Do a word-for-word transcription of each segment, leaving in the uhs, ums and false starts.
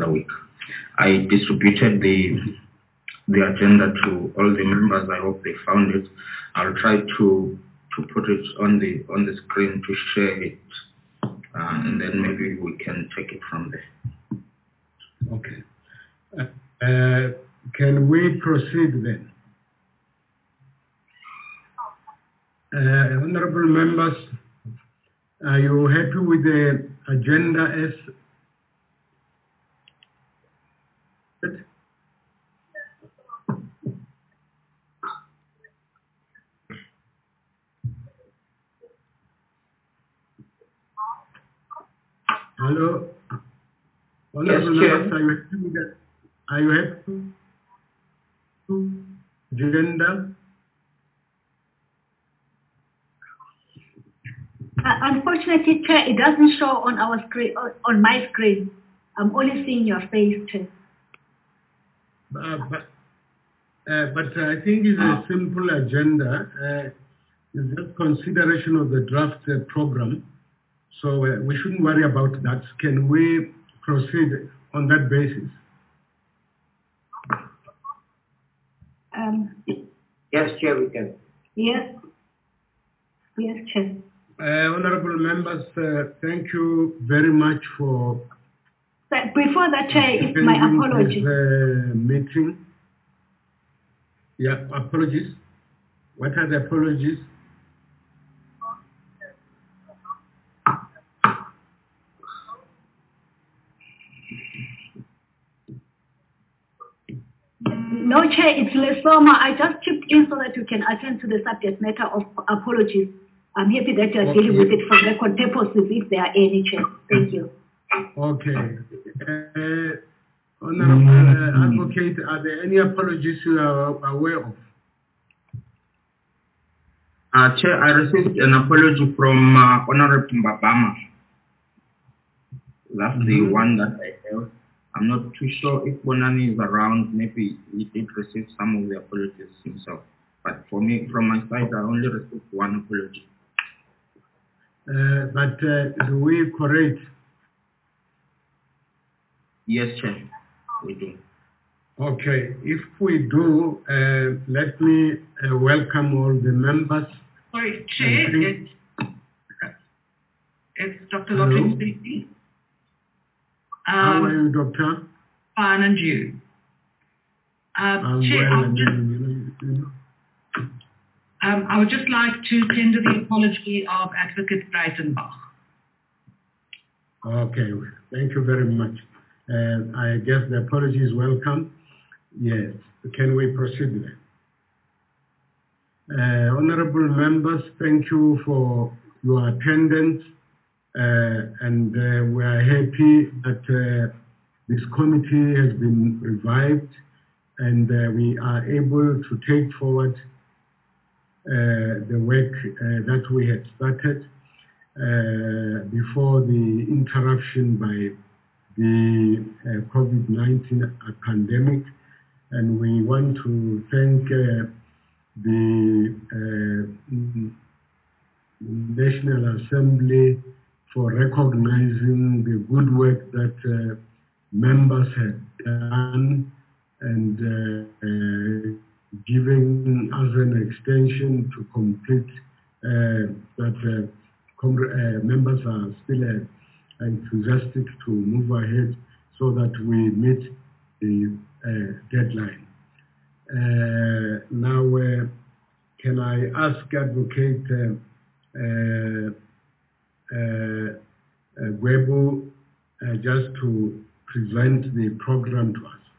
calendar week. I distributed the the agenda to all the members. I hope they found it. I'll try to to put it on the on the screen to share it, uh, and then maybe we can take it from there. Okay. Uh, uh, can we proceed then? Uh, honorable members, are you happy with the agenda as Hello? Honorable yes, members, are you happy with the, are you happy with the agenda? Uh, unfortunately, Chair, it doesn't show on our screen, on, on my screen. I'm only seeing your face, Chair. Uh, but, uh, but I think it's a simple agenda. Uh, it's just consideration of the draft uh, program. So uh, we shouldn't worry about that. Can we proceed on that basis? Um, yes, Chair, we can. Yes. Yes, Chair. Uh, honorable members, uh, thank you very much for... But before that, Chair, it's my apology. This, uh, meeting. Yeah, apologies. What are the apologies? No, Chair, it's Lesoma. I just chipped in so that you can attend to the subject matter of apologies. I'm happy that you are okay. dealing with it for record purposes, if there are any, Chair. Thank you. Okay. Uh, Honorable uh, Advocate, are there any apologies you are aware of? Uh, Chair, I received an apology from uh, Honorable Mbabama. That's mm-hmm. the one that I have. I'm not too sure if Bonani is around. Maybe he did receive some of the apologies himself. But for me, from my side, I only received one apology. Uh, but uh, do we correct? Yes, Chair, we do. Okay, if we do, uh, let me uh, welcome all the members. Sorry, Chair, it's, it's Doctor Lottling speaking. Um, How are you, Doctor? Fine, and you? Um, I'm Chair, well, I would, just, you know. um, I would just like to tender the apology of Advocate Breitenbach. Okay, thank you very much. Uh, I guess the apology is welcome. Yes, can we proceed then? Uh, honorable members, thank you for your attendance. Uh, and uh, we are happy that uh, this committee has been revived and uh, we are able to take forward uh, the work uh, that we had started uh, before the interruption by the uh, COVID nineteen pandemic. And we want to thank uh, the uh, National Assembly for recognizing the good work that uh, members had done and uh, uh, giving us an extension to complete uh, that uh, uh, members are still uh, enthusiastic to move ahead so that we meet the uh, deadline. Uh, now, uh, can I ask Advocate uh, uh, Uh, uh, Gwebu uh, just to present the program to us.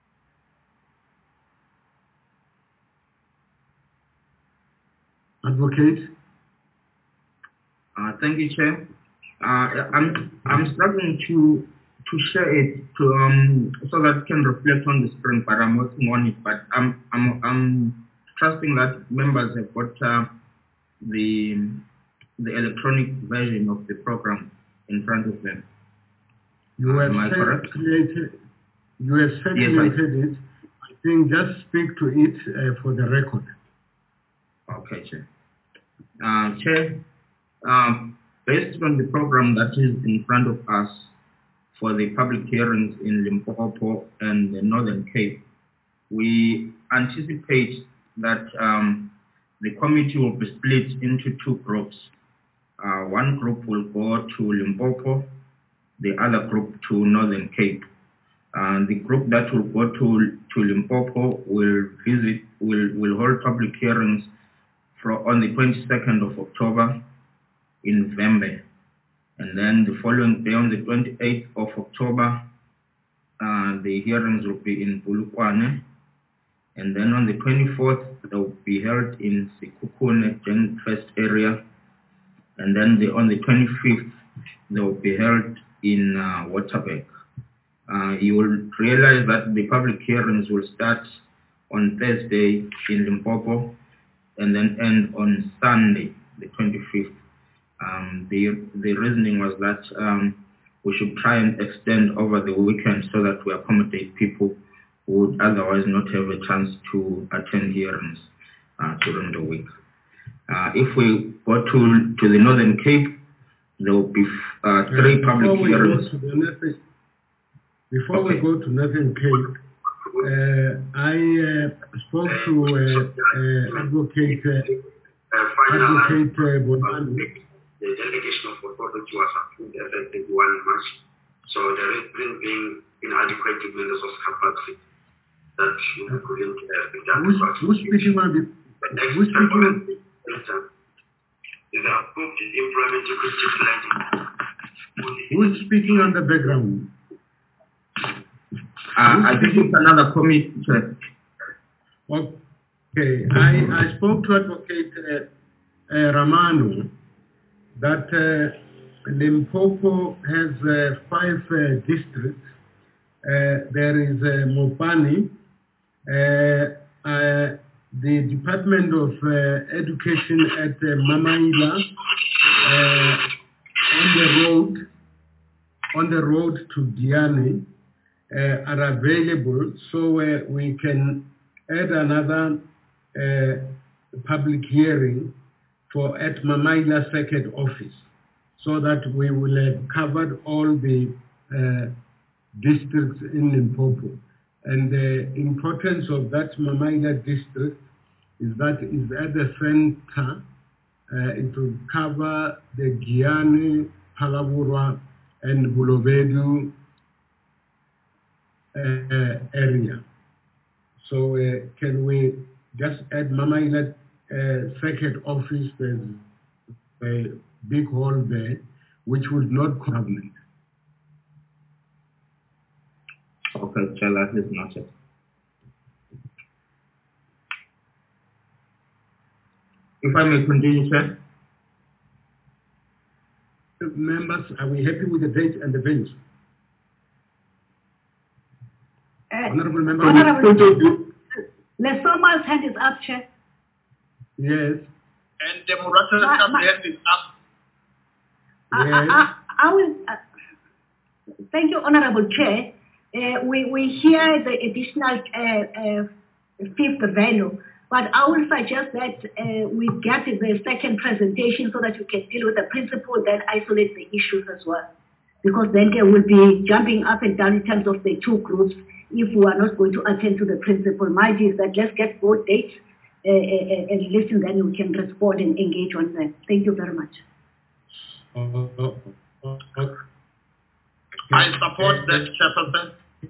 Advocate? Uh, thank you, Chair. Uh, I'm I'm struggling to to share it to um so that it can reflect on the screen, but I'm working on it. But I'm I'm I'm trusting that members have got uh, the the electronic version of the program in front of them. You uh, have circulated, you have circulated yes, it. I think just speak to it uh, for the record. Okay, Chair. Uh, Chair, um, based on the program that is in front of us, for the public hearings in Limpopo and the Northern Cape. We anticipate that um, the committee will be split into two groups. Uh, one group will go to Limpopo, the other group to Northern Cape. Uh, the group that will go to, to Limpopo will visit, will, will hold public hearings for, on the twenty-second of October in Vembe. And then the following day, on the twenty-eighth of October, uh, the hearings will be in Bulukwane. And then on the twenty-fourth, they will be held in Sekhukhune, Gen First area. And then the, on the twenty-fifth, they will be held in uh, Waterberg. Uh, you will realize that the public hearings will start on Thursday in Limpopo and then end on Sunday, the twenty-fifth. Um, the, the reasoning was that um, we should try and extend over the weekend so that we accommodate people who would otherwise not have a chance to attend hearings uh, during the week. Uh, if we go to, to the Northern Cape, there will be uh, three uh, public hearings. Before okay. we go to Northern Cape, uh, I uh, spoke to uh, uh, Advocate uh, Advocate uh, Bonani. The delegation of authority was approved as at thirty-first of March. So the reason being inadequate members of capacity that you couldn't uh, done. Who's, who's speaking on the who's speaking on the is approved employment equity planning. Who's speaking on the background? Uh, I think it's another committee. Okay, I, I spoke to Advocate uh, uh, Ramano that uh, Limpopo has uh, five uh, districts. Uh, there is uh, Mopani, uh, uh, the Department of uh, Education at uh, Mamaila, uh, on the road, on the road to Diane, uh, are available, so uh, we can add another uh, public hearing for at Mamaila Circuit Office, so that we will have covered all the uh, districts in Limpopo. And the importance of that Mamaila district is that it's at the center. Uh, it will cover the Giyani, Palabura, and Bulovedu uh, area. So uh, can we just add Mamaila uh, Circuit Office? There's a big hall there, which would not covenant. Okay, Chair, that is noted. If I may continue, Chair. Members, are we happy with the date and the venues? Uh, Honorable Member. Honorable Lesoma's hand is up, Chair. Yes. And the Muratra's hand is up. Yes. I, I, I will, uh, thank you, Honorable Chair. Uh, we, we hear the additional uh, uh, fifth venue, but I will suggest that uh, we get the second presentation so that you can deal with the principle, then isolate the issues as well. Because then there will be jumping up and down in terms of the two groups if we are not going to attend to the principle. My idea is that let's get both dates uh, uh, and listen, then we can respond and engage on them. Thank you very much. Uh, uh, uh, uh, I support that, Chairperson.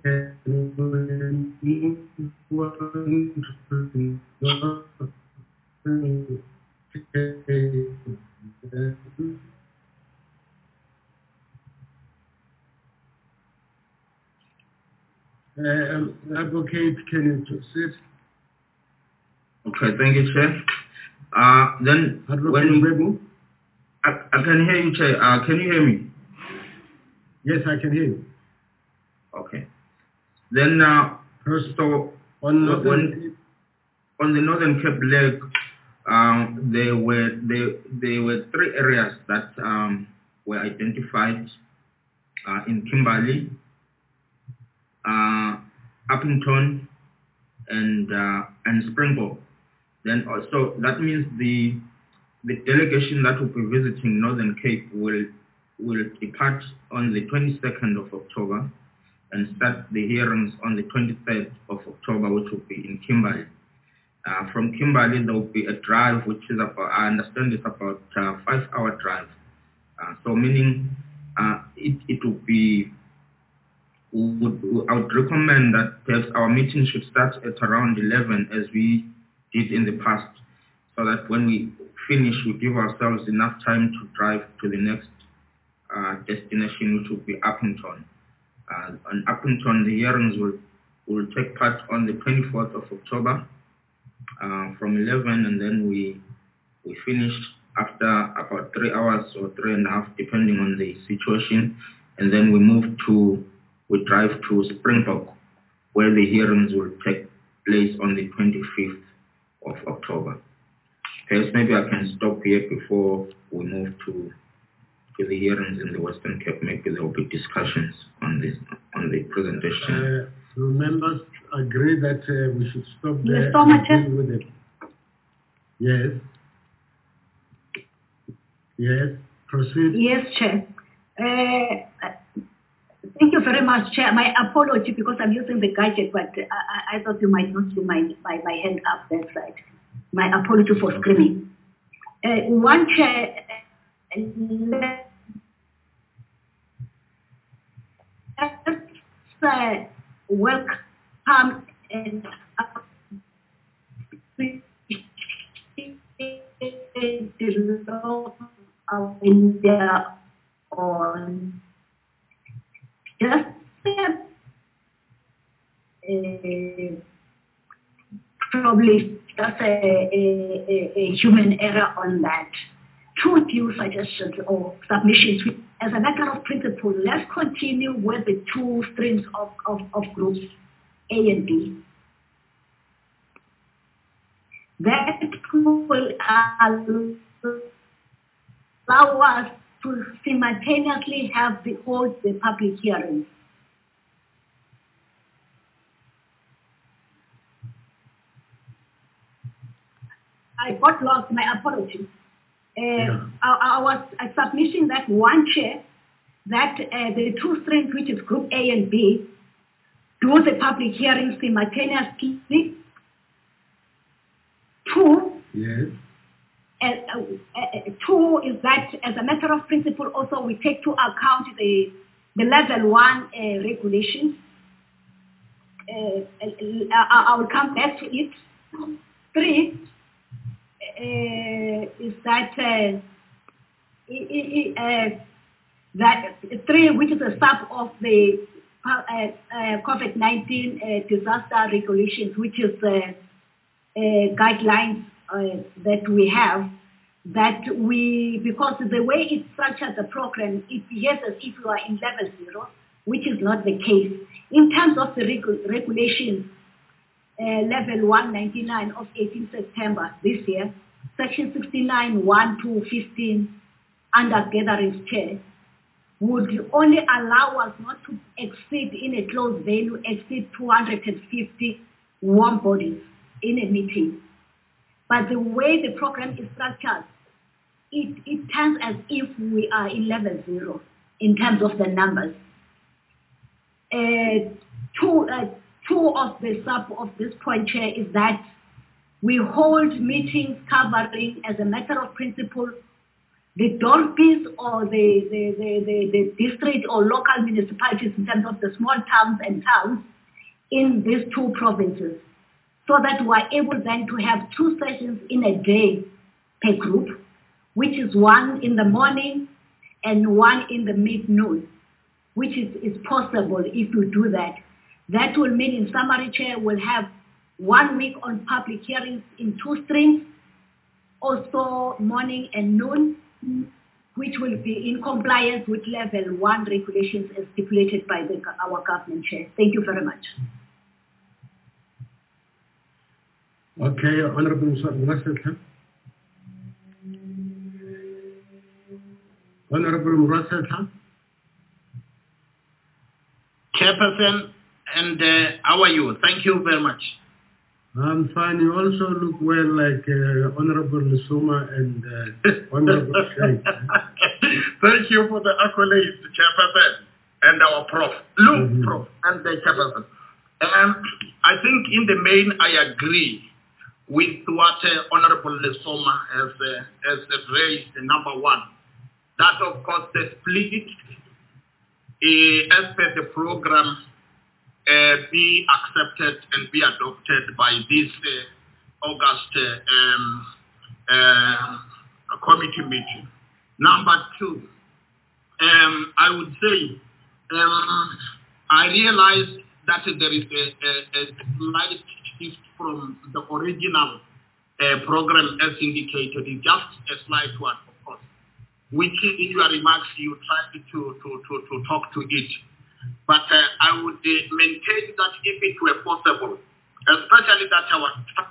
Um, advocate, can you proceed? Okay, thank you, Chair. Uh, then, Advocate when Webu? I, I can hear you, Chair. Uh, can you hear me? Yes, I can hear you. Okay. Then, uh, first so on, when, on the Northern Cape leg, um, there were there, there were three areas that um, were identified uh, in Kimberley, uh, Uppington, and uh, and Springbok. Then also that means the the delegation that will be visiting Northern Cape will will depart on the twenty-second of October and start the hearings on the twenty-third of October, which will be in Kimberley. Uh, from Kimberley, there will be a drive, which is about, I understand it's about a five-hour drive. Uh, so meaning uh, it, it will be, would, I would recommend that perhaps our meeting should start at around eleven as we did in the past, so that when we finish, we give ourselves enough time to drive to the next uh, destination, which will be Uppington. Uh, on Uppington, the hearings will, will take part on the twenty-fourth of October uh, from eleven, and then we, we finish after about three hours or three and a half, depending on the situation, and then we move to, we drive to Springbok, where the hearings will take place on the twenty-fifth of October. Perhaps maybe I can stop here before we move to to the hearings in the Western Cape. Maybe there will be discussions on this, on the presentation. Uh, so members agree that uh, we should stop there so much and deal with it. Yes. Yes. Proceed. Yes, Chair. Uh, thank you very much, Chair. My apology because I'm using the gadget, but I, I thought you might not see my, my, my hand up that side. My apology for screaming. Uh, one, Chair, let's uh, welcome and of India on just uh, probably just a, a, a, a human error on that. Two few suggestions or submissions. As a matter of principle, let's continue with the two streams of, of, of groups A and B. That will allow us to simultaneously have the hold the public hearings. I got lost, my apologies. Uh, yeah. I, I was uh, submitting that one chair that uh, the two streams, which is group A and B, do the public hearings simultaneously. Two, yes. Uh, uh, uh, two is that as a matter of principle also we take to account the, the level one uh, regulations. Uh, I, I will come back to it. Three uh, is that uh, uh, that three, which is a sub of the uh, uh, COVID nineteen uh, disaster regulations, which is uh, uh, guidelines uh, that we have, that we, because the way it's structured the program, it behaves as if you are in level zero, which is not the case. In terms of the regu regulations, uh, level one ninety-nine of eighteenth September this year, section sixty-nine one to fifteen under gatherings chair would only allow us not to exceed in a closed venue, exceed two hundred fifty warm bodies in a meeting. But the way the program is structured, it, it turns as if we are in level zero in terms of the numbers. Uh, two, uh, two of the sub of this point, Chair, is that we hold meetings covering, as a matter of principle, the dorpies or the, the, the, the, the district or local municipalities in terms of the small towns and towns in these two provinces, so that we're able then to have two sessions in a day per group, which is one in the morning and one in the mid-noon, which is, is possible if you do that. That will mean, in summary, Chair, we'll have one week on public hearings in two streams, also morning and noon, which will be in compliance with level one regulations as stipulated by the, our government, Chair. Thank you very much. Okay, Honorable Muraselta. Honorable Muraselta. Chairperson, and uh, how are you? Thank you very much. I'm fine. You also look well like uh, Honorable Lisuma and uh, Honorable Sheikh. Thank you for the accolades, Chairperson, and our Prof. Look, mm-hmm. Prof, and the Chairperson. Um, I think in the main I agree with what uh, Honorable Lisoma has, uh, has raised, uh, number one. That, of course, the split uh, as per the program uh, be accepted and be adopted by this uh, August uh, um, uh, committee meeting. Number two, um, I would say um, I realized that there is a, a, a slight shift from the original uh, program as indicated. It's just a slight one, of course, which in your remarks you tried to, to, to, to talk to it. But uh, I would uh, maintain that if it were possible, especially that our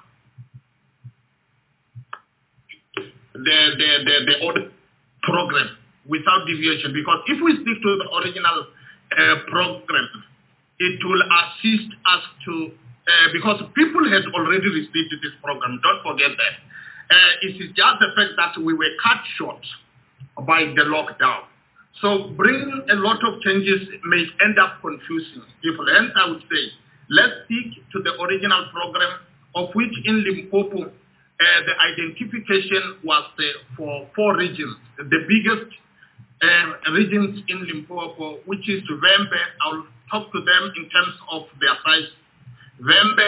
the, the, the, the old program without deviation, because if we stick to the original uh, program, it will assist us to, uh, because people had already received this program, don't forget that. Uh, it is just the fact that we were cut short by the lockdown. So bringing a lot of changes may end up confusing people. Hence, I would say, let's stick to the original program, of which in Limpopo, uh, the identification was uh, for four regions. The biggest uh, regions in Limpopo, which is Vembe. I'll talk to them in terms of their size. Vembe,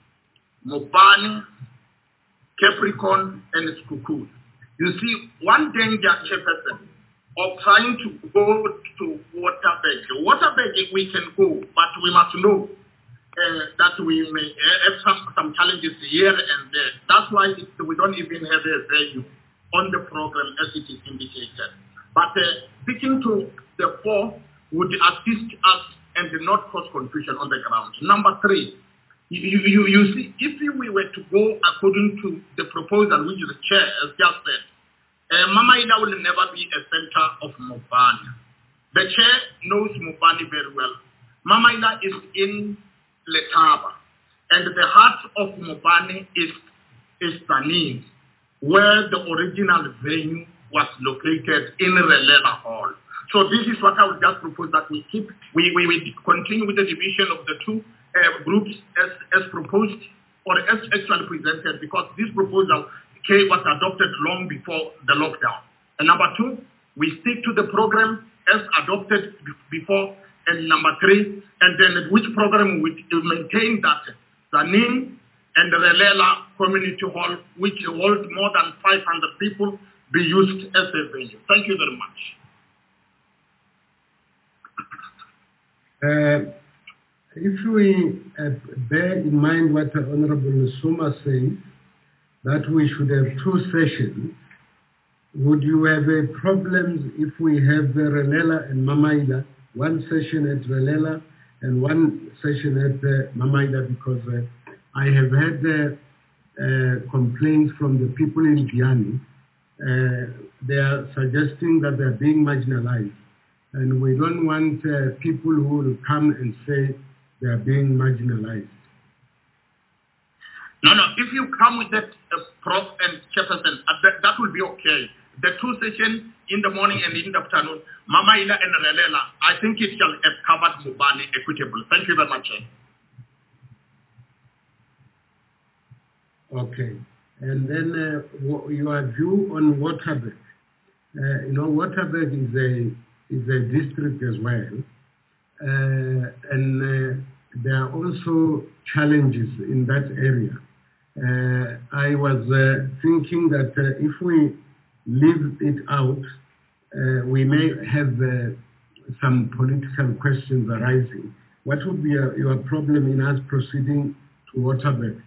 Mopani, Capricorn, and Skukul. You see, one danger, Chairperson, of trying to go to Waterberg. Waterberg, we can go, but we must know uh, that we may have some, some challenges here and there. That's why it, we don't even have a value on the program as it is indicated. But uh, sticking to the four would assist us and not cause confusion on the ground. Number three, you, you, you see, if we were to go according to the proposal which the chair has just said, uh, Mama Ida will never be a center of Mopani. The chair knows Mopani very well. Mama Ida is in Letaba, and the heart of Mopani is, is Tanin, where the original venue was located in Relela Hall. So this is what I would just propose that we keep, we, we, we continue with the division of the two uh, groups as, as proposed or as actually presented, because this proposal okay, was adopted long before the lockdown. And number two, we stick to the program as adopted before. And number three, and then which program would maintain that Zanin and the Relela Community Hall, which holds more than five hundred people, be used as a venue. Thank you very much. Uh, if we uh, bear in mind what the Honorable Suma says, that we should have two sessions, would you have a problem if we have the Relela and Mamaila, one session at Relela and one session at uh, Mamaila, because uh, I have had uh, uh, complaints from the people in Giani. Uh, they are suggesting that they are being marginalized. And we don't want uh, people who will come and say they are being marginalized. No, no, if you come with that uh, Prof and Chairperson, uh, that, that will be okay. The two sessions in the morning and in the afternoon, Mama Ila and Relela, I think it shall have covered Mubani equitable. Thank you very much. Okay. And then uh, your view on Waterberg. Uh, you know, Waterberg is a is a district as well, uh, and uh, there are also challenges in that area. Uh, I was uh, thinking that uh, if we leave it out, uh, we may have uh, some political questions arising. What would be a, your problem in us proceeding to Waterberg?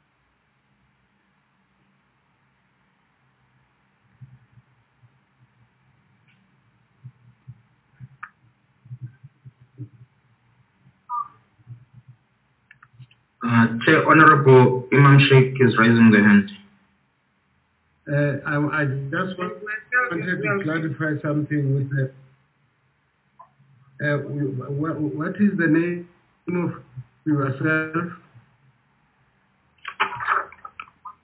Uh, Chair, Honorable Imam Sheikh is raising the hand. Uh, I, I just want, wanted to clarify something with the, uh, what, what is the name of yourself?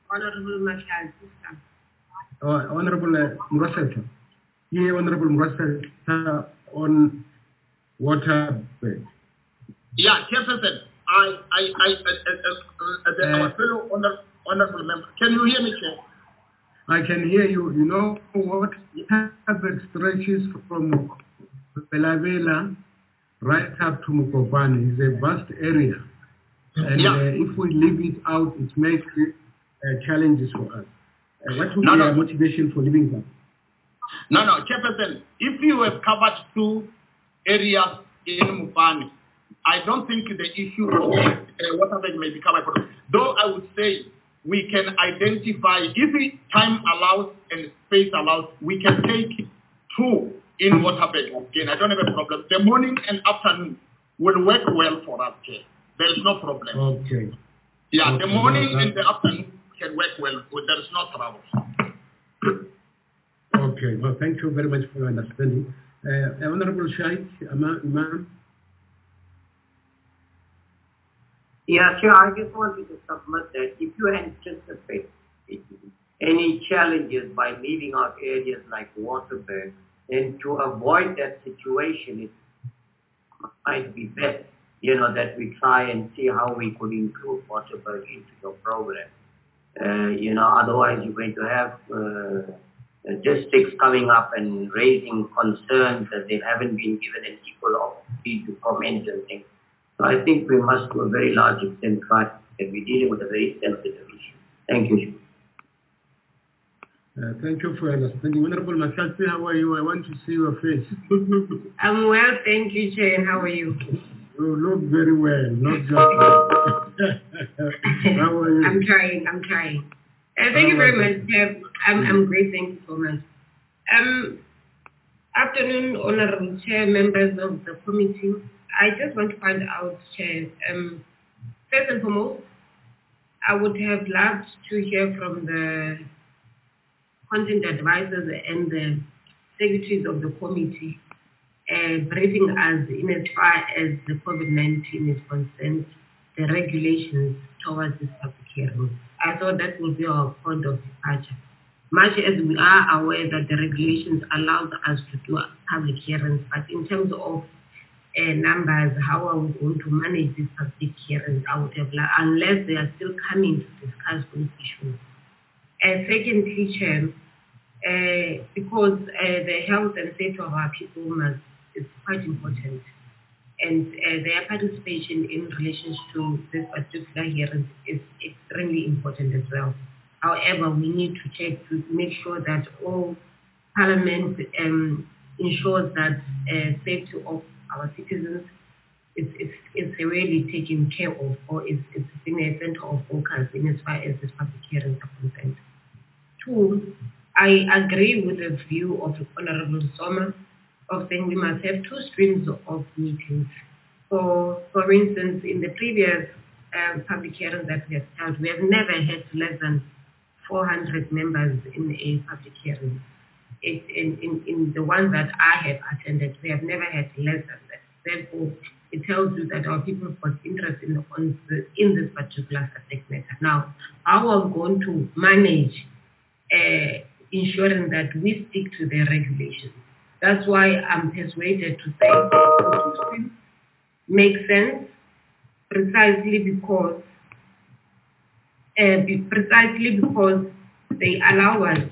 Honorable Mashal. Uh, Honorable uh, Muraseta. Yeah, Honorable Muraseta on water bed. Yeah, Chairperson, I, I, I, uh, uh, uh, uh, our fellow honor, honorable member, can you hear me, Chair? I can hear you. You know what? It stretches from Belavela right up to Mukobani. It's a vast area. And yeah. uh, if we leave it out, it makes uh, challenges for us. Uh, what would no, be no. our motivation for leaving that? No, no, Chairperson, if you have covered two areas in Mupani, I don't think the issue of uh, waterbed may be covered. Though I would say we can identify, if time allows and space allows, we can take two in waterbed again. I don't have a problem. The morning and afternoon will work well for us, Chair. There is no problem. Okay. Yeah, okay. the morning no, and the afternoon can work well. There is no trouble. Okay. Well, thank you very much for your understanding. Uh, Honorable Shaikh, Imam. Yeah, sure. I just wanted to submit that if you anticipate any challenges by leaving out areas like Waterberg, then to avoid that situation, it might be best, you know, that we try and see how we could include Waterberg into your program. Uh, you know, otherwise you're going to have uh, districts coming up and raising concerns that they haven't been given an equal opportunity to comment and things. So I think we must, to a very large extent, try that we're dealing with a very sensitive issue. Thank you. Uh, thank you for understanding. Honorable Makasi, how are you? I want to see your face. I'm well, thank you, Chair. How are you? You look very well, not just well. How are you? I'm trying, I'm trying. Uh, thank you very much, Chair. I'm, I'm great, thank you so much. Um, afternoon, Honorable Chair, members of the committee. I just want to find out, Chair, um, first and foremost, I would have loved to hear from the content advisors and the secretaries of the committee uh, briefing us in as far as the COVID nineteen is concerned, the regulations towards this public hearing. I thought that would be our point of departure. Much as we are aware that the regulations allow us to do public hearings, but in terms of uh, numbers, how are we going to manage these public hearings? I would have, unless they are still coming to discuss those issues. Uh, secondly, Chair, uh, because uh, the health and safety of our people must, is quite important, and uh, their participation in relation to this particular hearing is extremely important as well. However, we need to check to make sure that all Parliament um, ensures that uh, safety of our citizens is, is, is really taken care of, or is, is in a center of focus in as far as this public hearings are concerned. Two, I agree with the view of Honorable Soma of saying we must have two streams of meetings. For, for instance, in the previous um, public hearings that we have held, we have never had less than four hundred members in a public hearing. It, in, in, in the ones that I have attended, we have never had less than that. Therefore, it tells you that our people have got interest in, the, in this particular subject matter. Now, how are we going to manage uh, ensuring that we stick to the regulations? That's why I'm persuaded to say makes sense, precisely because uh, be, precisely because they allow us.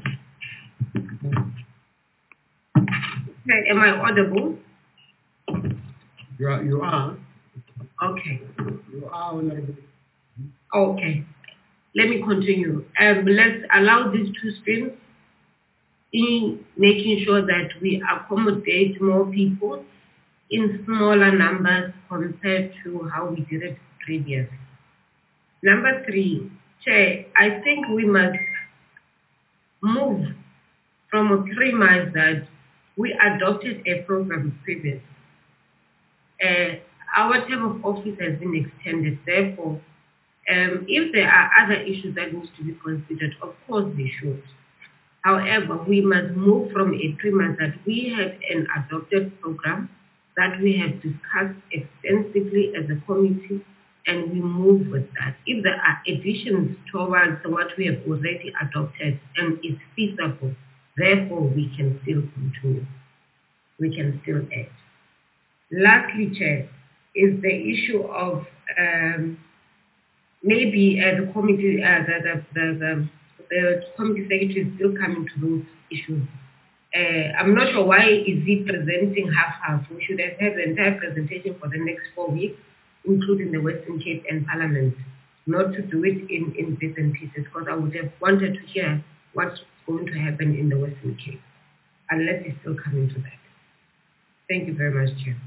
Am I audible? You are. You are. Okay. You are honorable. Okay. Let me continue. Um, let's allow these two streams in making sure that we accommodate more people in smaller numbers compared to how we did it previously. Number three, Chair, I think we must move from a premise that we adopted a program previously. Uh, our term of office has been extended, therefore, um, if there are other issues that need to be considered, of course they should. However, we must move from a premise that we have an adopted program that we have discussed extensively as a committee and we move with that. If there are additions towards what we have already adopted and it's feasible, therefore we can still continue. We can still add. Lastly, Chair, is the issue of um, maybe uh, the committee, uh, the, the, the, the, the committee secretary is still coming to those issues. Uh, I'm not sure why is he presenting half-half. We should have had the entire presentation for the next four weeks, including the Western Cape and Parliament, not to do it in, in bits and pieces, because I would have wanted to hear what's going to happen in the Western Cape, unless he's still coming to that. Thank you very much, Chair.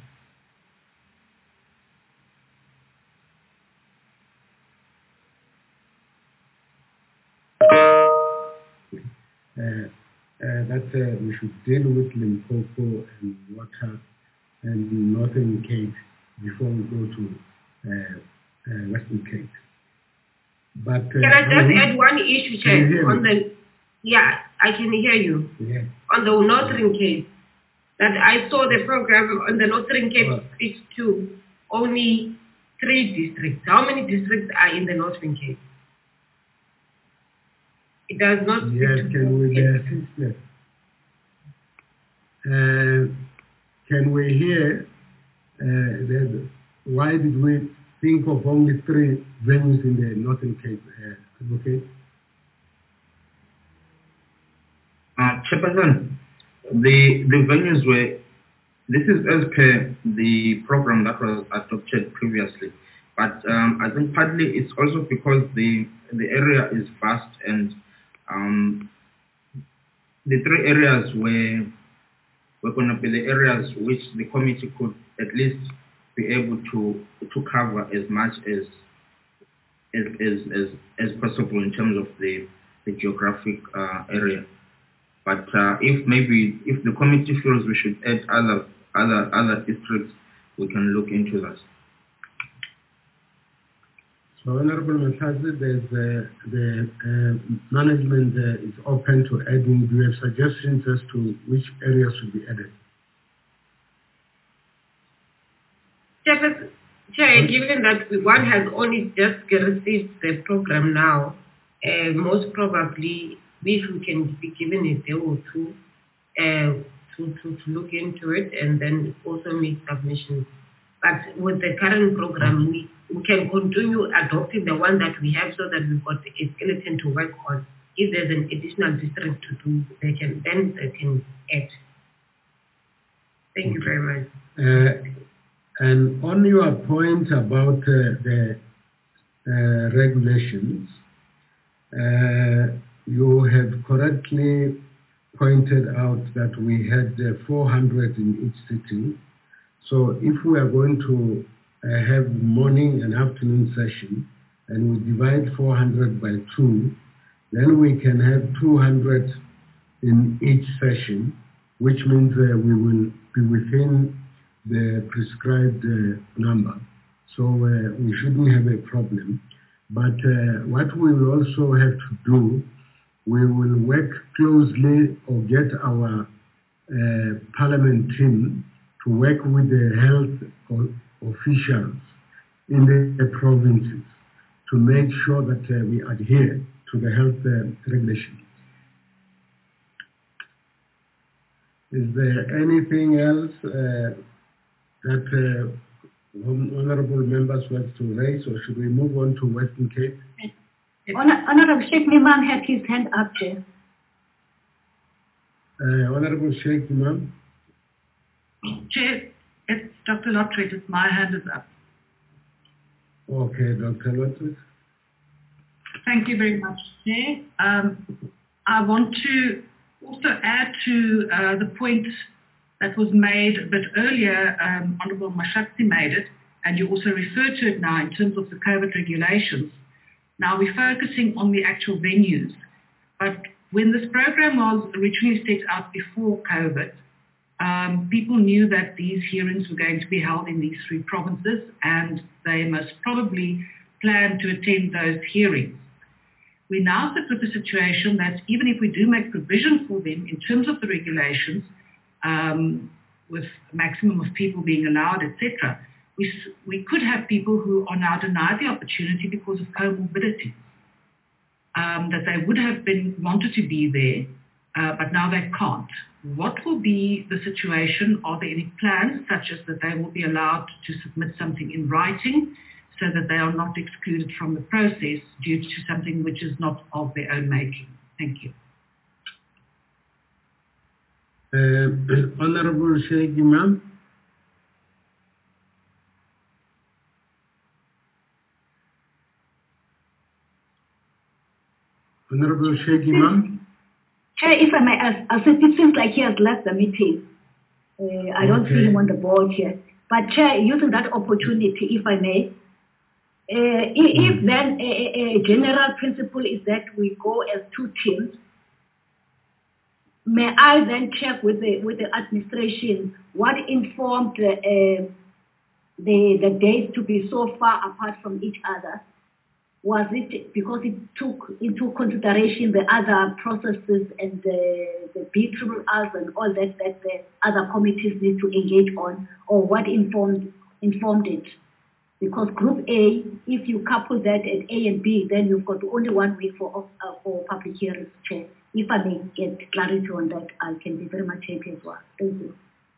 Uh, uh, that uh, we should deal with Limpopo and water and Northern Cape before we go to uh, uh, Western Cape. But uh, can I just um, add one issue, Chair? On the yeah, I can hear you. Yeah. On the Northern Cape, that I saw the program on the Northern Cape oh. speaks to only three districts. How many districts are in the Northern Cape? It does not speak yes, to can we assist yes. uh, Can we hear uh, the, why did we think of only three venues in the Northern Cape, uh, Advocate? Uh, Chairperson, the, the venues were, this is as per the program that was adopted previously, but um, I think partly it's also because the, the area is vast and um, the three areas were, were going to be the areas which the committee could at least be able to, to cover as much as, as, as, as, as possible in terms of the, the geographic uh, area. But uh, if maybe if the committee feels we should add other other other districts, we can look into that. So, Honourable Matazi, there's uh, the uh, management uh, is open to adding. Do you have suggestions as to which areas should be added? Chair, given that one has only just received the program now, uh, most probably we can be given a day or two uh, to, to, to look into it and then also make submissions. But with the current program, we, we can continue adopting the one that we have so that we've got a skeleton to work on. If there's an additional district to do, they can then they can add. Thank you very much. Uh, and on your point about uh, the uh, regulations, uh, you have correctly pointed out that we had uh, four hundred in each sitting. So if we are going to uh, have morning and afternoon session, and we divide four hundred by two, then we can have two hundred in each session, which means uh, we will be within the prescribed uh, number. So uh, we shouldn't have a problem. But uh, what we will also have to do, we will work closely or get our uh, parliament team to work with the health officials in the, the provinces to make sure that uh, we adhere to the health uh, regulations. Is there anything else uh, that uh, honourable members want to raise, or should we move on to Western Cape? Honor, Honourable Sheikh Imam had his hand up, Chair. Uh, Honourable Sheikh Imam. Chair, it's Doctor Lottridge. My hand is up. Okay, Doctor Lottridge. Thank you very much, Chair. Um, I want to also add to uh, the point that was made a bit earlier. um, Honourable Mashakti made it, and you also referred to it now in terms of the COVID regulations. Now we're focusing on the actual venues, but when this program was originally set out before COVID, um, people knew that these hearings were going to be held in these three provinces, and they most probably planned to attend those hearings. We now sit with the situation that even if we do make provision for them in terms of the regulations, um, with a maximum of people being allowed, et cetera, we, we could have people who are now denied the opportunity because of comorbidity, um, that they would have been wanted to be there, uh, but now they can't. What will be the situation? Are there any plans such as that they will be allowed to submit something in writing so that they are not excluded from the process due to something which is not of their own making? Thank you. Uh, Honorable Sheikh Imam. Honorable Sheikh Imam. Chair, if I may ask, I said it seems like he has left the meeting. Uh, I don't Okay. see him on the board here. But Chair, using that opportunity, if I may, uh, if, if then a, a, a general principle is that we go as two teams, may I then check with the with the administration what informed uh, uh, the the dates to be so far apart from each other? Was it because it took into consideration the other processes and the, the B R R Rs and all that that the other committees need to engage on, or what informed informed it? Because Group A, if you couple that at A and B, then you've got only one week for uh, for public hearings, Chair. If I may get clarity on that, I can be very much happy as well. Thank you.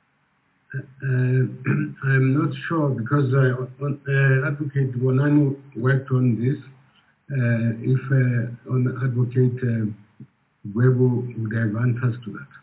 Uh, I'm not sure because uh, uh, Advocate Bonani worked on this. Uh, if uh, on Advocate uh, Gwebo would have answers to that.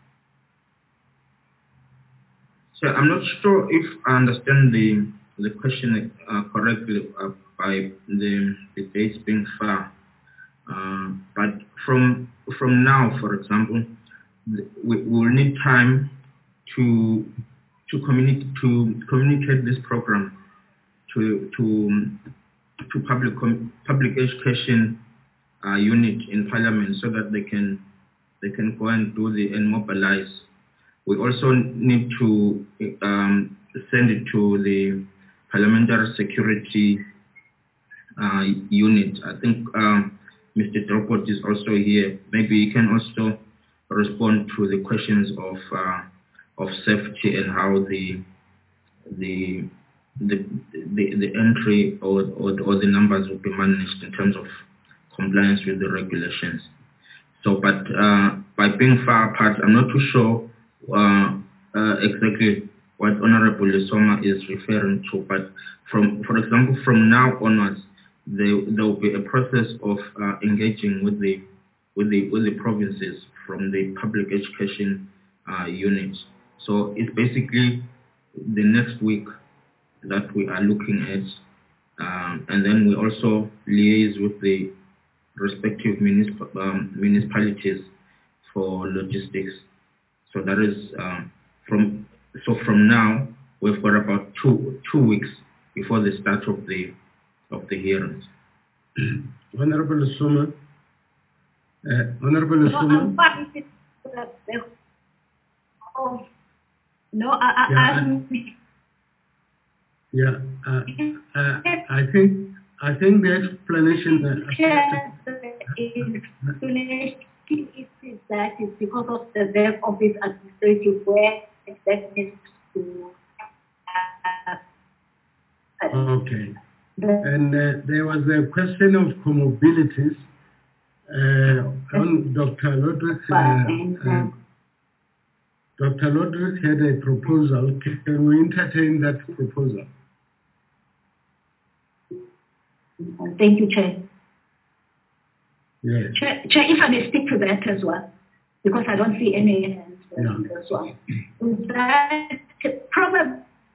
So I'm not sure if I understand the the question uh, correctly uh, by the, the dates being far. Uh, but from from now, for example, we will need time to to communicate to communicate this program to to to public public education uh, unit in Parliament so that they can they can go and do the and mobilize. We also need to um, send it to the Parliamentary Security uh, Unit. I think um, Mister Dropot is also here. Maybe he can also respond to the questions of uh, of safety and how the the the the, the entry or, or or the numbers will be managed in terms of compliance with the regulations. So, but uh, by being far apart, I'm not too sure uh, uh, exactly what Honorable Lesoma is referring to. But from, for example, from now onwards, there there will be a process of uh, engaging with the with the with the provinces from the public education uh, unit. So it's basically the next week that we are looking at, um, and then we also liaise with the respective municip um, municipalities for logistics. So that is um, from so from now we've got about two two weeks before the start of the of the hearings. Honorable Suma, uh, Honorable Suma. No, no, I, I, yeah, I'm, yeah uh, uh, I think I think the explanation that is that is because of the depth of this administrative work that needs to. Uh, okay. And uh, there was a question of comorbidities uh, on Doctor Lodrick. Uh, uh, Doctor Lodrick had a proposal. Can we entertain that proposal? Thank you, Chair. Yes. Chair, Chair, if I may speak to that as well, because I don't see any hands yeah. as well. That probably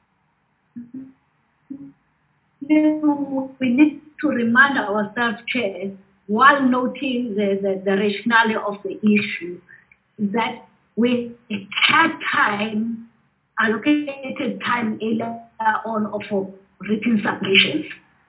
we need to remind ourselves, Chair, while noting the, the, the rationale of the issue, that we had time, allocated time earlier on for written submissions.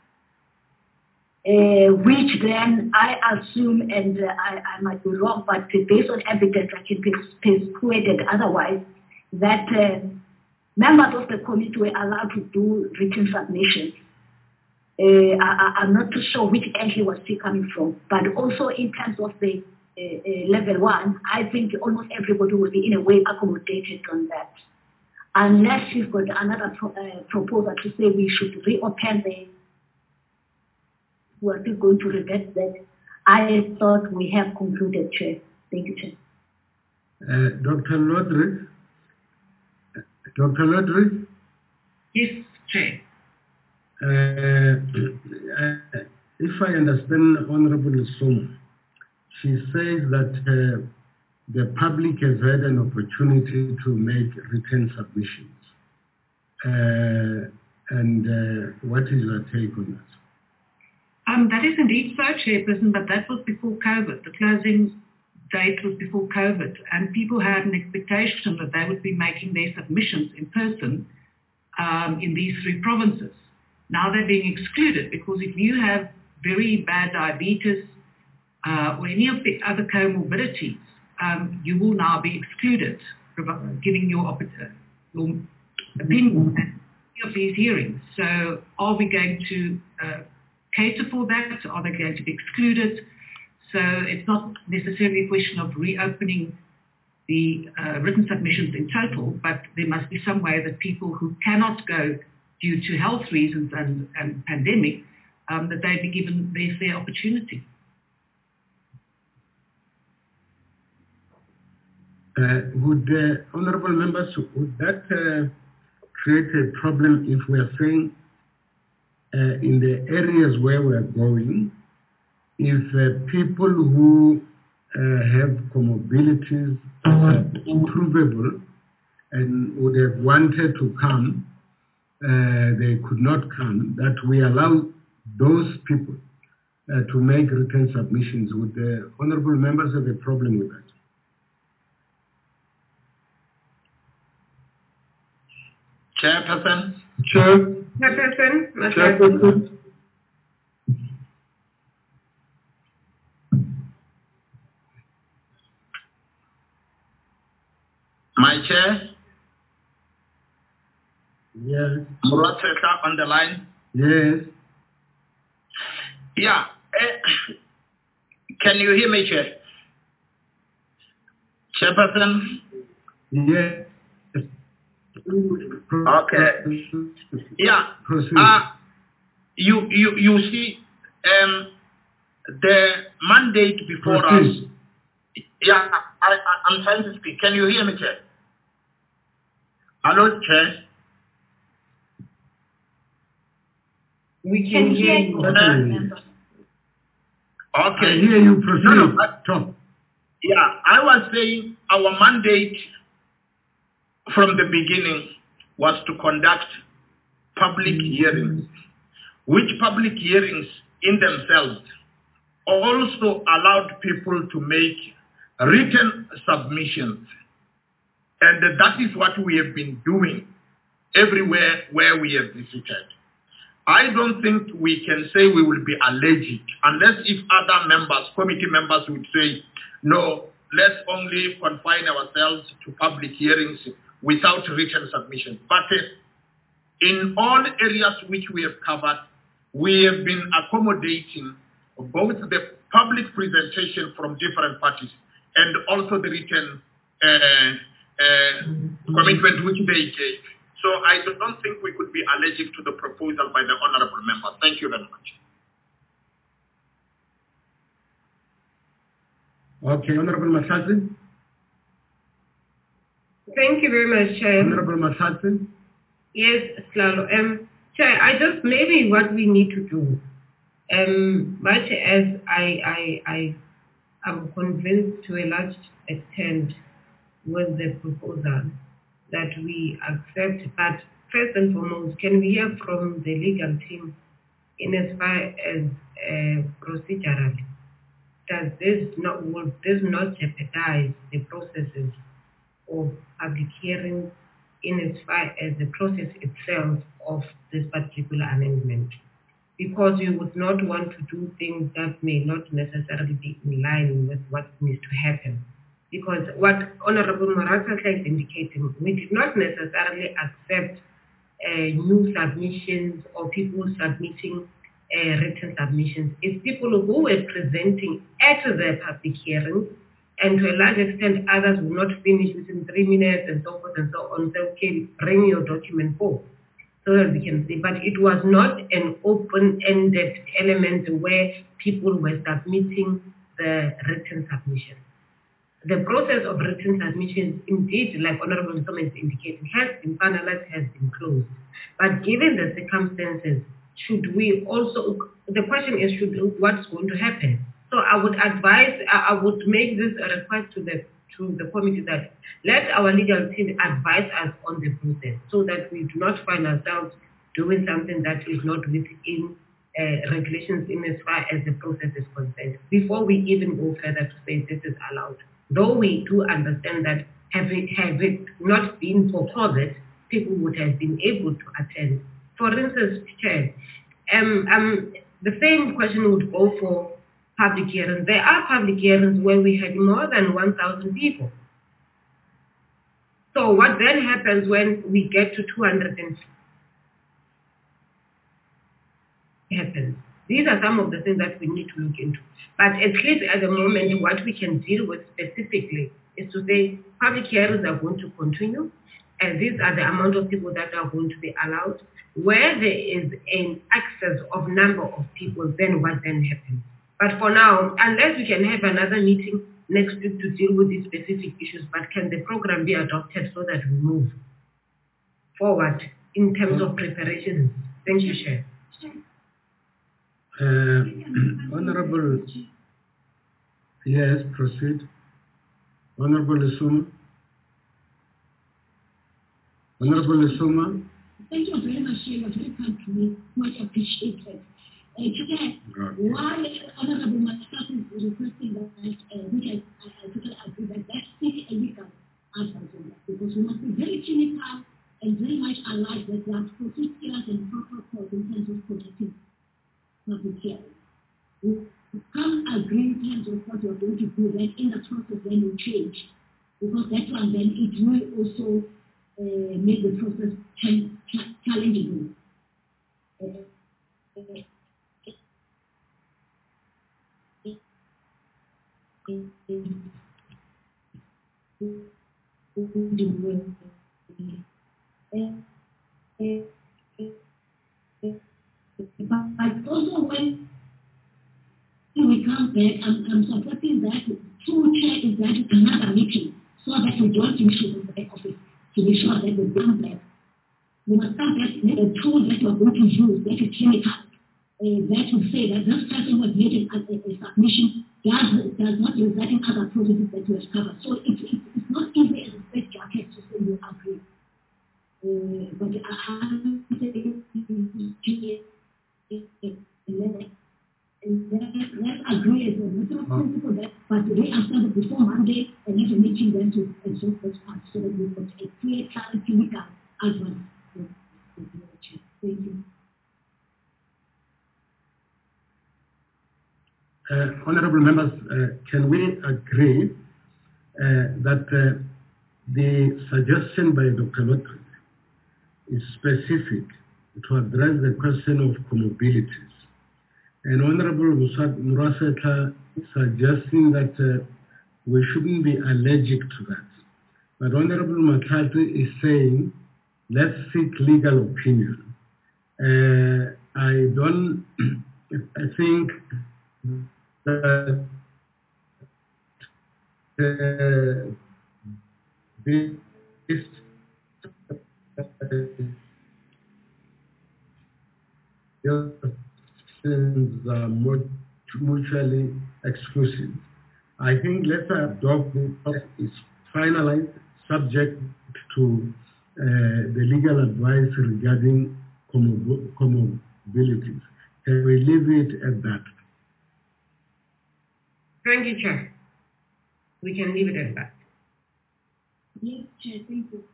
Uh, which then I assume, and uh, I, I might be wrong, but based on evidence I can be persuaded otherwise, that uh, members of the committee were allowed to do written submissions. Uh, I, I'm not too sure which entry was still coming from, but also in terms of the uh, uh, level one, I think almost everybody will be in a way accommodated on that. unless you've got another pro uh, proposal to say we should reopen the, we're still going to revert that. I thought we have concluded, Chair. Thank you, Chair. Uh, Doctor Lodrick? Doctor Lodrick? Yes, Chair. Uh, uh, if I understand Honorable Song, she says that uh, the public has had an opportunity to make written submissions. Uh, and uh, what is your take on that? Um, that is indeed so, Chairperson, but that was before COVID. The closing date was before COVID, and people had an expectation that they would be making their submissions in person um, in these three provinces. Now they're being excluded because if you have very bad diabetes uh, or any of the other comorbidities, um, you will now be excluded, giving your, uh, your opinion of these hearings. So are we going to uh, cater for that? Are they going to be excluded? So it's not necessarily a question of reopening the uh, written submissions in total, but there must be some way that people who cannot go due to health reasons and, and pandemic, um, that they be given their fair opportunity. Uh, would uh, honourable members, would that uh, create a problem if we are saying uh, in the areas where we are going, if uh, people who uh, have comorbidities are provable and would have wanted to come, uh, they could not come, that we allow those people uh, to make written submissions? Would the honourable members have a problem with that? Chairperson? Chair. Chairperson? Chairperson? My chair? Yes. Murateka on the line? Yes. Yeah. Uh, can you hear me, Chair? Chairperson? Yes. Okay. Yeah. Uh, you you you see, um, the mandate before Proceed. us. Yeah, I, I I'm trying to speak. Can you hear me, Chair? Hello, Chair. We can hear you. Uh, okay. I hear you. Proceed. No, no, I, Talk. yeah, I was saying our mandate from the beginning was to conduct public hearings, which public hearings in themselves also allowed people to make written submissions. And that is what we have been doing everywhere where we have visited. I don't think we can say we will be allergic unless if other members, committee members would say, no, let's only confine ourselves to public hearings without written submission. But uh, in all areas which we have covered, we have been accommodating both the public presentation from different parties and also the written uh, uh, commitment which they gave. So I don't think we could be allergic to the proposal by the honourable member. Thank you very much. Okay, Honourable Mashatsi. Thank you very much, Chair. Honourable Mashatsi. Yes, Slalo. Um, Chair, I just, maybe what we need to do, um, much as I, I, I am convinced to a large extent with the proposal that we accept, but first and foremost, can we hear from the legal team in as far as uh, procedural? Does this not, will this not jeopardize the processes of public hearings in as far as the process itself of this particular amendment? Because we would not want to do things that may not necessarily be in line with what needs to happen. Because what Honorable Morataka is indicating, we did not necessarily accept uh, new submissions or people submitting uh, written submissions. It's people who were presenting at the public hearing and to a large extent others will not finish within three minutes and so forth and so on. So, okay, bring your document forth so that we can see. But it was not an open-ended element where people were submitting the written submission. The process of written submissions, indeed, like Honorable Thomas indicated, has been finalized, has been closed. But given the circumstances, should we also, the question is, should what's going to happen? So I would advise, I would make this a request to the to the committee that let our legal team advise us on the process so that we do not find ourselves doing something that is not within uh, regulations in as far as the process is concerned, before we even go further to say this is allowed. Though we do understand that have it, have it not been for COVID, people would have been able to attend. For instance, Chair, um, um, the same question would go for public hearings. There are public hearings where we had more than one thousand people. So what then happens when we get to two hundred and happens? These are some of the things that we need to look into. But at least at the moment, what we can deal with specifically is to say public hearings are going to continue, and these are the amount of people that are going to be allowed. Where there is an excess of number of people, then what then happens? But for now, unless we can have another meeting next week to deal with these specific issues, but can the program be adopted so that we move forward in terms of preparations? Thank you, Chair. Uh, Honorable, yes, proceed. Honorable Lisuma. Honorable Lisuma. Thank you very much, Chair. Very kind to me. Much appreciated. Uh, today, while Honorable Matsaku is requesting that, uh, which I, I, I totally agree that that's still a legal answer to that, because we must be very clinical and very much alive that there are procedures and protocols in terms of protecting public hearing. We can't agree in terms of what we're going to do, then in the process then we change, because that one then it will also uh, make the process ch ch challenging. Uh, uh, But also when we come back, I'm, I'm supporting that through check is that another meeting so that we don't issue the back office to be sure that we come back. We must come back with a tool that we're going to use, that is clinical, uh, that will say that this person was made a, a, a submission does, does not result in other processes that we have covered. So it, it, it's not easy as a straight jacket to say you agree. Uh, but I'm saying let's agree as a matter of principle that, but today after the before Monday, and have a meeting then to exhaust this part so that we've got a clear, clarity, legal advance. Thank you. Uh, honorable members, uh, can we agree uh, that uh, the suggestion by Doctor Lotri is specific to address the question of comorbidities? And Honorable Muraseta is suggesting that uh, we shouldn't be allergic to that. But Honorable Makati is saying, let's seek legal opinion. Uh, I don't, I think that uh, this are mutually exclusive. I think let's adopt it is finalized subject to uh, the legal advice regarding comorbidities. Can we leave it at that? Thank you, Chair. We can leave it at that. Yes, Chair, thank you.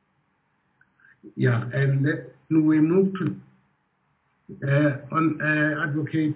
Yeah, and then we move to uh, on uh, Advocate.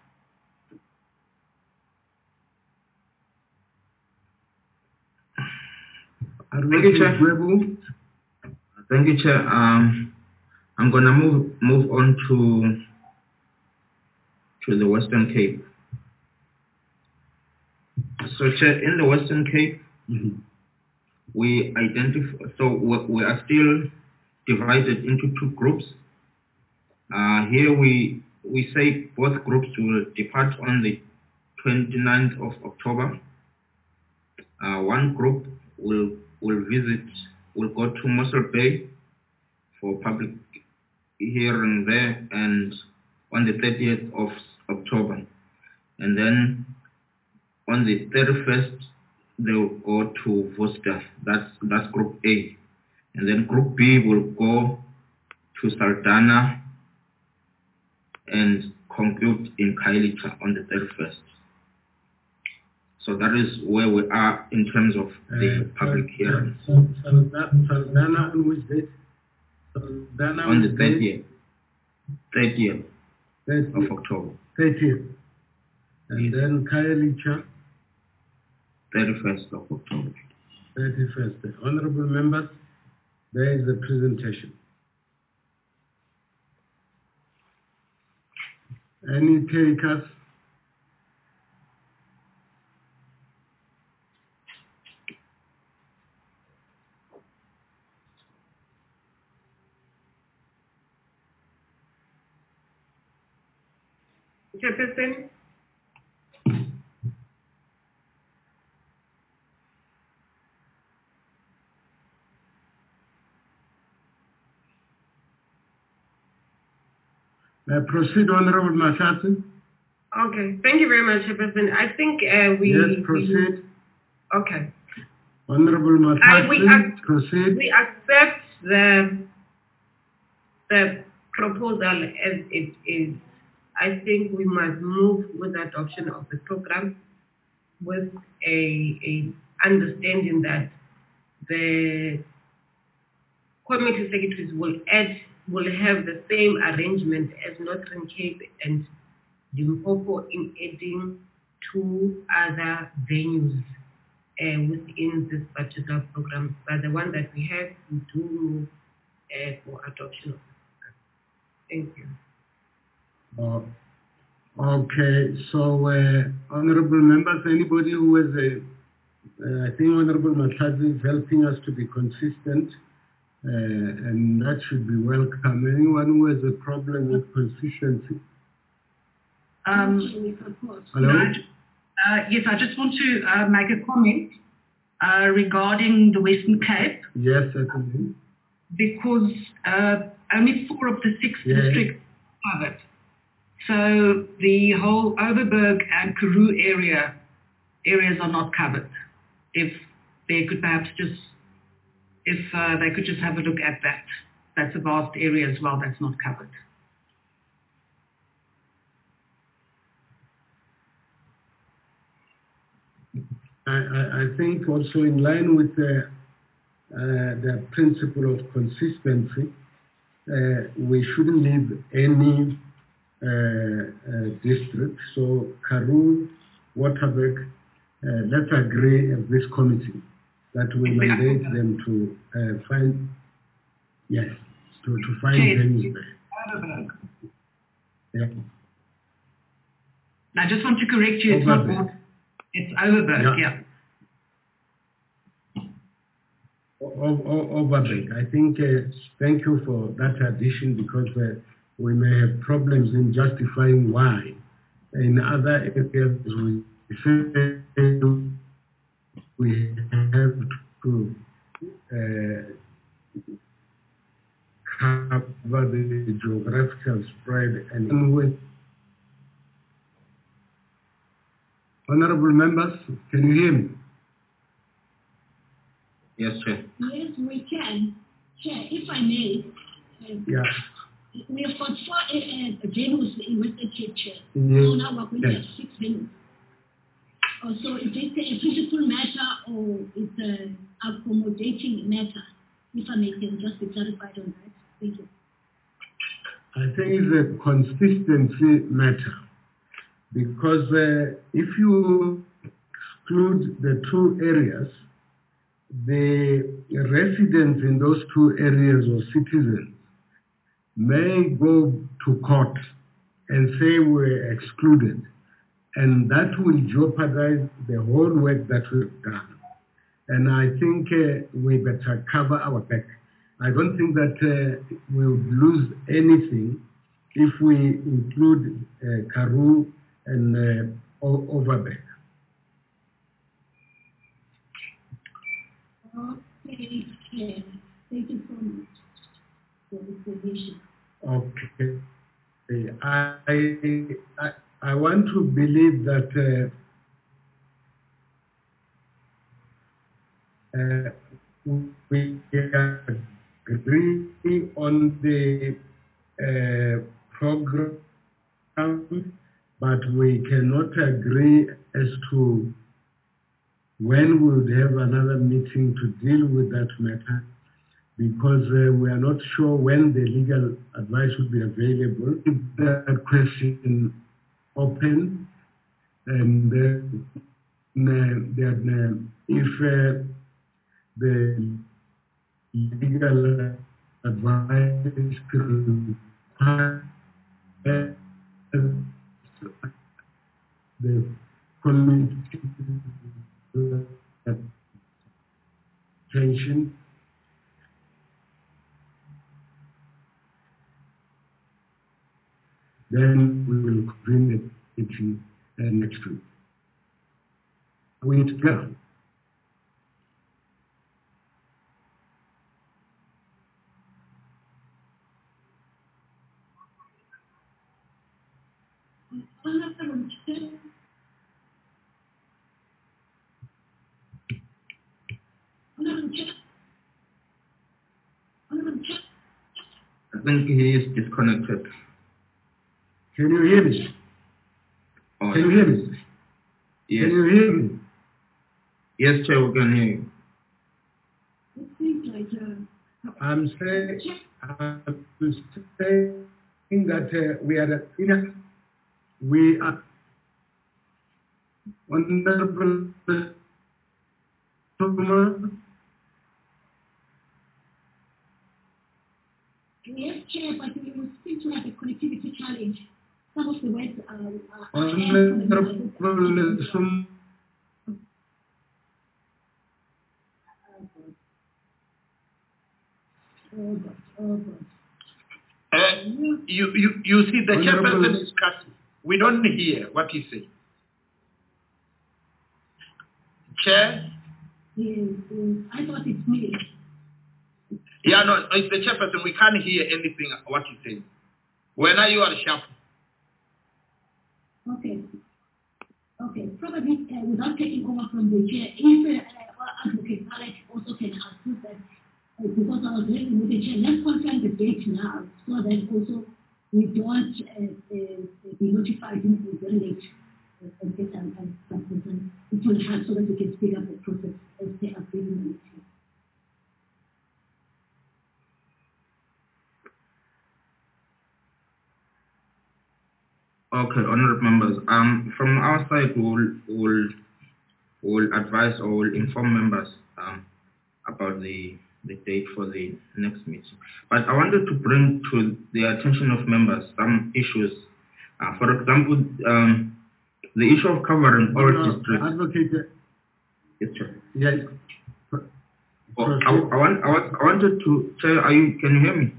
Thank you, Chair. Thank you, Chair. Um, I'm going to move move on to to the Western Cape. So So, Chair, in the Western Cape, Mm-hmm. we identify, so we, we are still divided into two groups. Uh, here we we say both groups will depart on the twenty-ninth of October. Uh, one group will will visit, will go to Mossel Bay for public hearing there, and on the thirtieth of October. And then on the thirty-first, they will go to Worcester. That's, that's Group A. And then Group B will go to Saldanha and conclude in Khayelitsha on the thirty-first. So that is where we are in terms of the uh, public uh, hearing. So, so Saldanha on which date? Saldanha on the thirtieth. thirtieth of October. thirtieth. And yes. Then Khayelitsha? thirty-first of October. thirty-first. Honorable members, there is a presentation. Any takers? Chairperson? Uh, proceed, Honorable Mahlatsi. Okay, thank you very much, Chairperson. I think uh, we... Yes, proceed. We, okay. Honorable Mahlatsi, we ac- proceed. We accept the, the proposal as it is. I think we must move with the adoption of the program with a, a understanding that the committee secretaries will add will have the same arrangement as Northern Cape and Limpopo in adding two other venues uh, within this particular program. But the one that we have, we do move uh, for adoption of the program. Thank you. Oh, okay, so uh, honorable members, anybody who has a, uh, I think Honorable Mahlatsi is helping us to be consistent. Uh, and that should be welcome. Anyone who has a problem with consistency? Um, Hello? Uh, yes, I just want to uh, make a comment uh, regarding the Western Cape. Yes, certainly. Because uh, only four of the six yes. districts are covered. So the whole Overberg and Karoo area areas are not covered. If they could perhaps just If uh, they could just have a look at that. That's a vast area as well that's not covered. I, I, I think also in line with the, uh, the principle of consistency, uh, we shouldn't leave any uh, uh, district. So Karoo, Waterberg, uh, let's agree at this committee that will mandate them to uh, find, yes, to, to find venues there. Yeah. I just want to correct you, it's Overberg. Not it's Overberg, yeah. yeah. Overberg. I think, uh, thank you for that addition, because uh, we may have problems in justifying why. In other areas, we we have to uh, cover the geographical spread and with honorable members, can you hear me? Yes, Chair. Yes, we can. Chair, if I may. Uh, yeah. We have got four uh, uh, venues in Western Cape, Chair. Yes. So now we're going yes. to have six venues. Uh, so is it a principal matter or it's an accommodating matter? If I may can just be clarified on that. Thank you. I think it's a consistency matter, because uh, if you exclude the two areas, the residents in those two areas or citizens may go to court and say we're excluded. and that will jeopardize the whole work that we've done. And I think uh, we better cover our back. I don't think that uh, we would lose anything if we include uh, Karoo and uh, Overberg. Okay, okay. Thank you so much for the information. Okay. I, I, I want to believe that uh, uh, we agree on the uh, program, but we cannot agree as to when we would have another meeting to deal with that matter, because uh, we are not sure when the legal advice will be available. Keep that question open, and then uh, then, uh, if uh, the legal advice requires the committee attention, then we will convene the meeting uh, next week. Are we together? I think he is disconnected. Can you hear me? Oh, can you hear me? Yes. Can you hear me? Yes, Chair, we can hear you. It seems like uh, I'm saying, I'm saying that uh, we are in a, we are honorable Thomas. Yes, Chair, but it will seem to have a connectivity challenge. Some of the words are... are, are Honorable Thomas. Oh, God, oh, God. Uh, you, you, you see, the chairperson is cutting. We don't hear what he says. Chair? Yes, yes. I thought it's me. Yeah, no, it's the chairperson. We can't hear anything what he says. When are you are sharp? Okay. Okay. Probably uh, without taking over from the chair, if uh, Advocate Alex also can assist that, uh, because I was reading with the chair, let's confirm the date now so that also we don't uh, uh, be notified in very late uh, and get some something. It will help so that we can speed up the process as they are bringing the meeting. Okay, honorable members. Um, from our side, we'll, we'll, we'll advise or we'll inform members um, about the, the date for the next meeting. But I wanted to bring to the attention of members some issues. Uh, for example, um, the issue of covering all no, districts. Advocate. Yes, sir. Yes. Oh, I, I, want, I, want, I wanted to tell you, are you, can you hear me?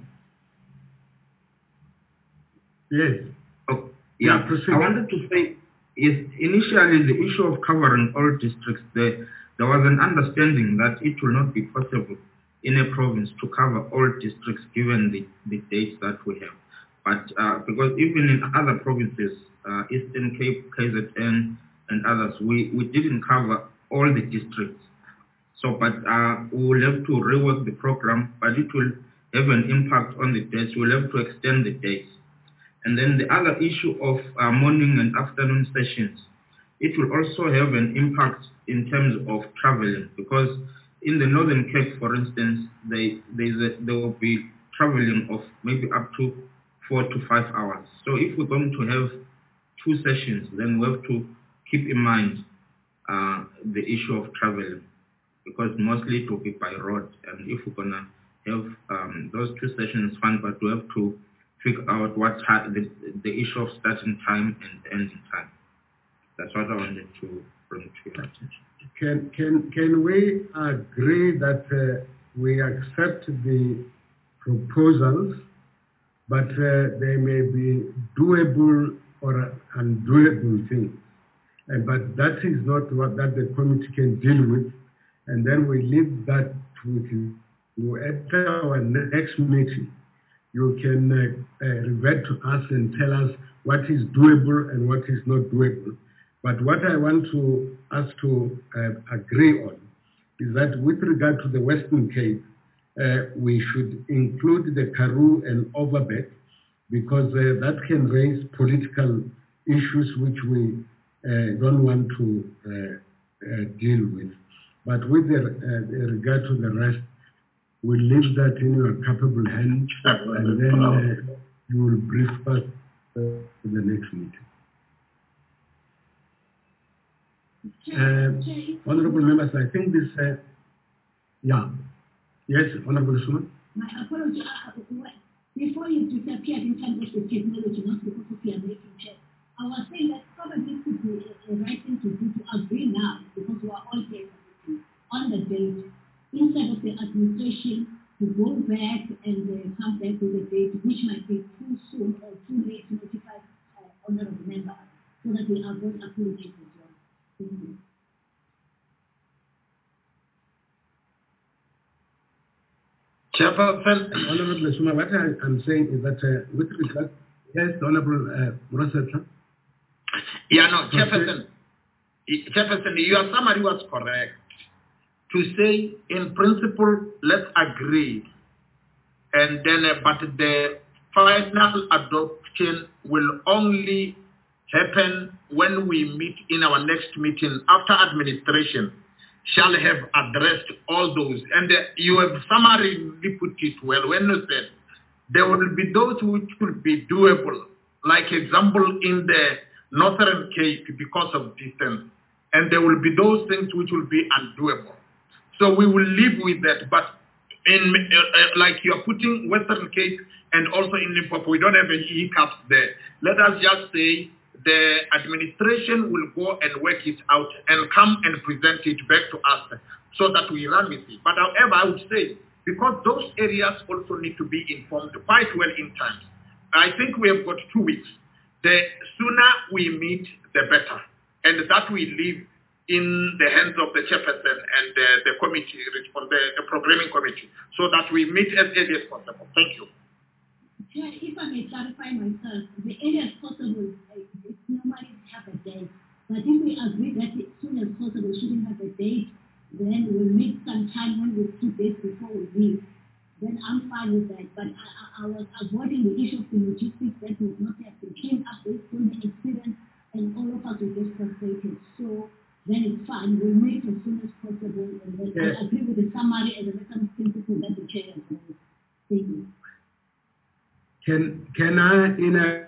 Yes. Oh, yeah, I wanted to say, yes, initially the issue of covering all districts, there, there was an understanding that it will not be possible in a province to cover all districts given the, the dates that we have. But uh, because even in other provinces, uh, Eastern Cape, K Z N, and others, we, we didn't cover all the districts. So, but uh, we will have to rework the program, but it will have an impact on the dates. We'll have to extend the dates. And then the other issue of uh, morning and afternoon sessions, it will also have an impact in terms of traveling, because in the Northern Cape, for instance, they, a, there will be traveling of maybe up to four to five hours. So if we're going to have two sessions, then we have to keep in mind uh, the issue of traveling, because mostly it will be by road. And if we're going to have um, those two sessions fun, but we have to figure out what the, the issue of starting time and ending time. That's what I wanted to bring to your attention. Can, can, can we agree that uh, we accept the proposals, but uh, they may be doable or undoable things? Uh, but that is not what that the committee can deal with, and then we leave that with you. At our next meeting, you can uh, uh, revert to us and tell us what is doable and what is not doable. But what I want to us to uh, agree on is that with regard to the Western Cape, uh, we should include the Karoo and Overberg, because uh, that can raise political issues which we uh, don't want to uh, uh, deal with. But with the, uh, regard to the rest, we'll leave that in your capable hands, and then uh, you will brief us uh, for the next meeting. Uh, honorable members, I think this, uh, yeah. Yes, Honorable Suman. My apology, uh, before you disappeared in terms of the technology, not because of your making check, I was saying that probably could be a, a right thing to do to agree now, because we are all here on the date, instead of the administration to go back and uh, come back with a date which might be too soon or too late to notify uh, honorable members, so that we avoid apologies as well. Thank you. Chairperson, Honorable Suma, what I am saying is that uh, with regard, yes, Honorable uh, Murasatla. Yeah, no, Chairperson, Chairperson, your summary was correct. To say, in principle, let's agree, and then, uh, but the final adoption will only happen when we meet in our next meeting after administration shall have addressed all those. And uh, you have summarily put it well when you said there will be those which will be doable, like example in the Northern Cape because of distance, and there will be those things which will be undoable. So we will live with that, but in uh, uh, like you're putting Western Cape and also in Limpopo, we don't have any hiccups there. Let us just say the administration will go and work it out and come and present it back to us so that we run with it. But however, I would say, because those areas also need to be informed quite well in time. I think we have got two weeks. The sooner we meet, the better. And that we leave in the hands of the chairperson and the, the committee, the, the programming committee, so that we meet as early as possible. Thank you. Chair, if I may clarify myself, the earliest possible, it's normally have a date. But if we agree that as soon as possible shouldn't have a date, then we'll make some time when we two days before we leave. Then I'm fine with that. But I, I, I was avoiding the issue of the logistics that would not have been came up based on the experience, and all of us will get frustrated. So then it's fine. We'll make as soon as possible, and then yeah. I agree with the summary and the reference principle that the chair has made. Thank you. Can, can I, in a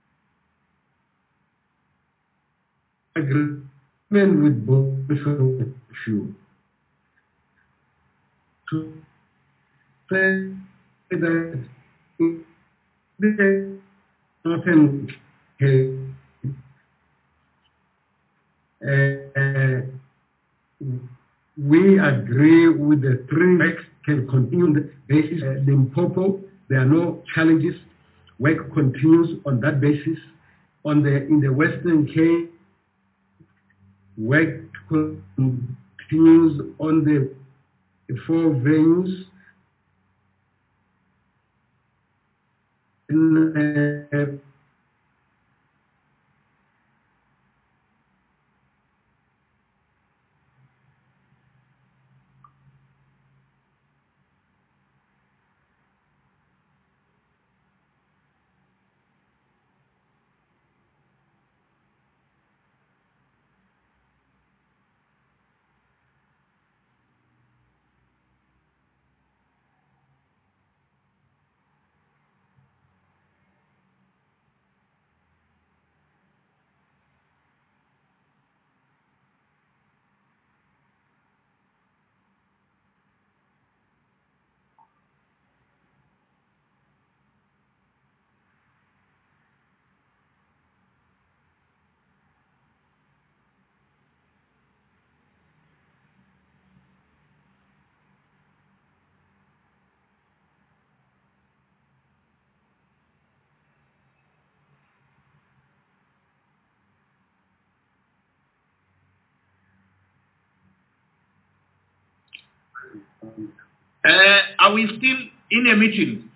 agreement with both of you, to say that in the Northern Cape, uh, we agree with the three weeks can continue on the basis. Uh, Limpopo, there are no challenges. Work continues on that basis. On the in the Western Cape, work continues on the four venues. In, uh, Uh, are we still in a meeting?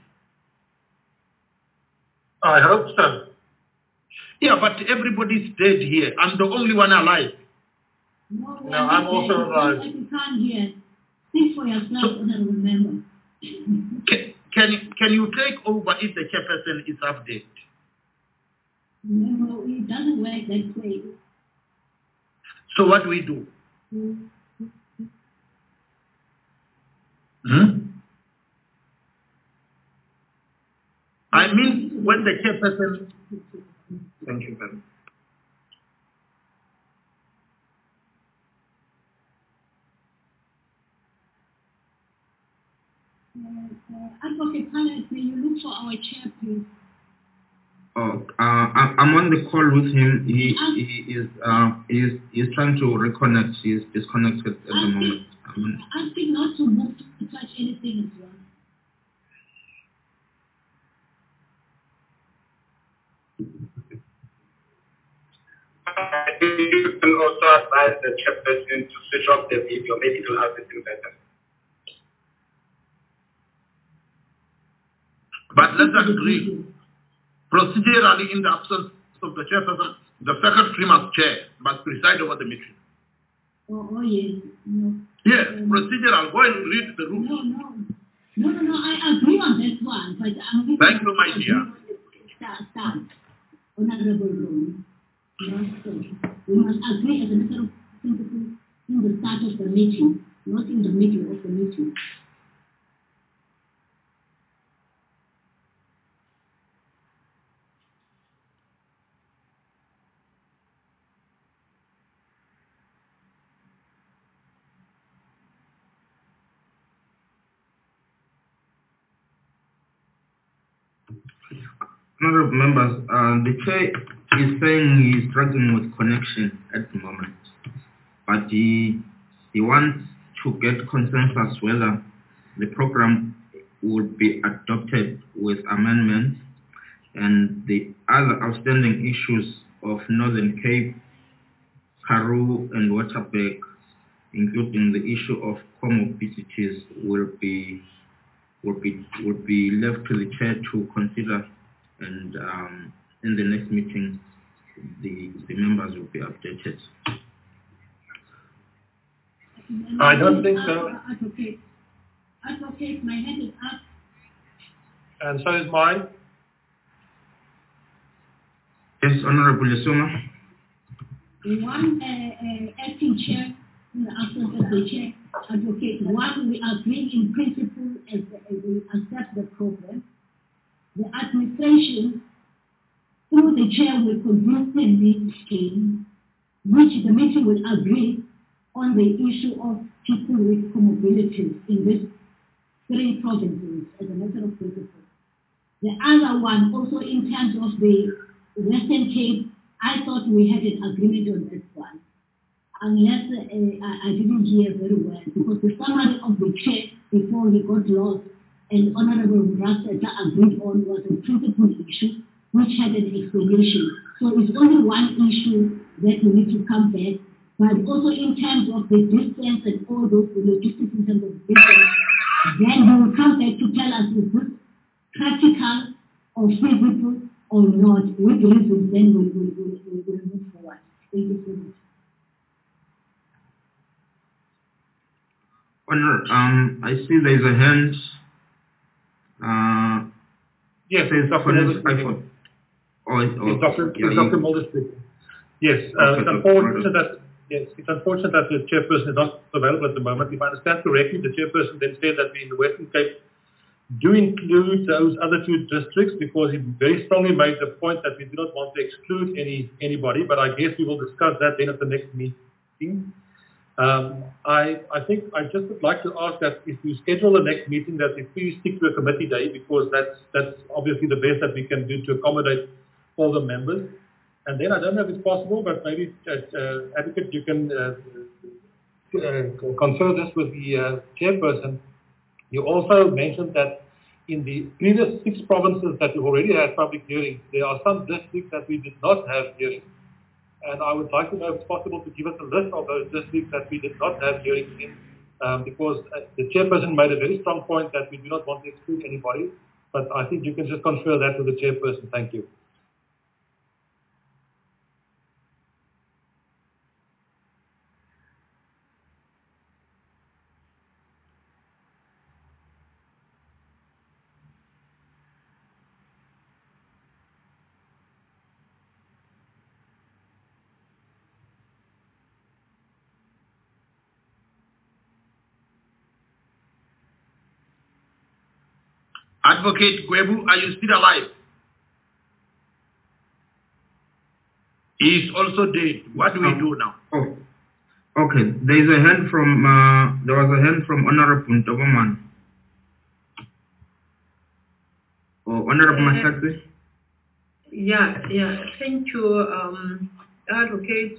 I hope so. Yeah, but everybody's dead here. I'm the only one alive. No, no I'm also alive. You can't hear. Think for yourself, so, honorable member. Can, can, you, can you take over if the chairperson is half dead? No, no, it doesn't work that way. So what do we do? Mm-hmm. Hmm? I mean, when the chairperson... Thank you, Ben. Uh, uh, Advocate Pallet, may you look for our chair, please? Oh, uh, I, I'm on the call with him. He, he is uh, he is he is trying to reconnect. He is disconnected at the moment. Um, Ask him not to move to touch anything as well. You can also advise the chairperson to switch off the video. Maybe it will have it better. But let's agree. Procedurally, in the absence of the chairperson, the secretary must chair, must preside over the meeting. Oh, oh yes. No. Yes, um, procedural. Go and read the rules. No, no. No, no, no. I agree on that one, but I'm Thank you, my dear. Start, Honorable Room. We must agree as a matter of principle in the start of the meeting, not in the middle of the meeting. Honorable members, uh, the chair is saying he's struggling with connection at the moment, but he he wants to get consensus whether the program would be adopted with amendments and the other outstanding issues of Northern Cape, Karoo, and Waterberg, including the issue of comorbidities, will be will be will be left to the chair to consider. And um, in the next meeting, the, the members will be updated. I don't think so. Advocate, Advocate, my hand is up. And so is mine. Yes, Honorable Lesoma. One uh, uh, acting chair, in the absence of the chair, Advocate. One, we agree in principle as, as we accept the program. The administration, through the chair, will convene a meeting, which the meeting will agree on the issue of people with comorbidities in these three provinces as a matter of principle. The other one, also in terms of the Western Cape, I thought we had an agreement on this one, unless uh, I, I didn't hear very well, because the summary of the chair before he got lost and Honorable Rasta agreed on was a principal issue which had an explanation. So it's only one issue that we need to come back, but also in terms of the distance and all those the logistics in terms of distance, then he will come back to tell us is this practical or feasible or not. With reasons, then we will we'll, we'll, we'll move forward. Thank you so much. Honor, um, I see there's a hand. Uh, yes, it's Doctor Mulder speaking. Oh, it's, oh, it's Doctor Yeah, It's Doctor Mulder speaking. Yes, uh, it's unfortunate that yes, it's unfortunate that the chairperson is not available at the moment. If I understand correctly, the chairperson then said that we in the Western Cape do include those other two districts because he very strongly made the point that we do not want to exclude any anybody. But I guess we will discuss that then at the next meeting. Um, I, I think I just would like to ask that if you schedule the next meeting, that if we stick to a committee day, because that's that's obviously the best that we can do to accommodate all the members. And then I don't know if it's possible, but maybe uh, uh, Advocate, you can uh, uh, confer this with the uh, chairperson. You also mentioned that in the previous six provinces that we already had public hearings, there are some districts that we did not have hearings. And I would like to know if it's possible to give us a list of those districts that we did not have hearings in, um, because uh, the chairperson made a very strong point that we do not want to exclude anybody, but I think you can just confer that with the chairperson. Thank you. Advocate Gwebu, are you still alive? He is also dead. What do we Oh. do now? Oh, okay. There is a hand from, uh, there was a hand from Honorable Ntoboman. Oh, Honorable Uh, Mashatsi. Yeah, yeah. Thank you, um, Advocate.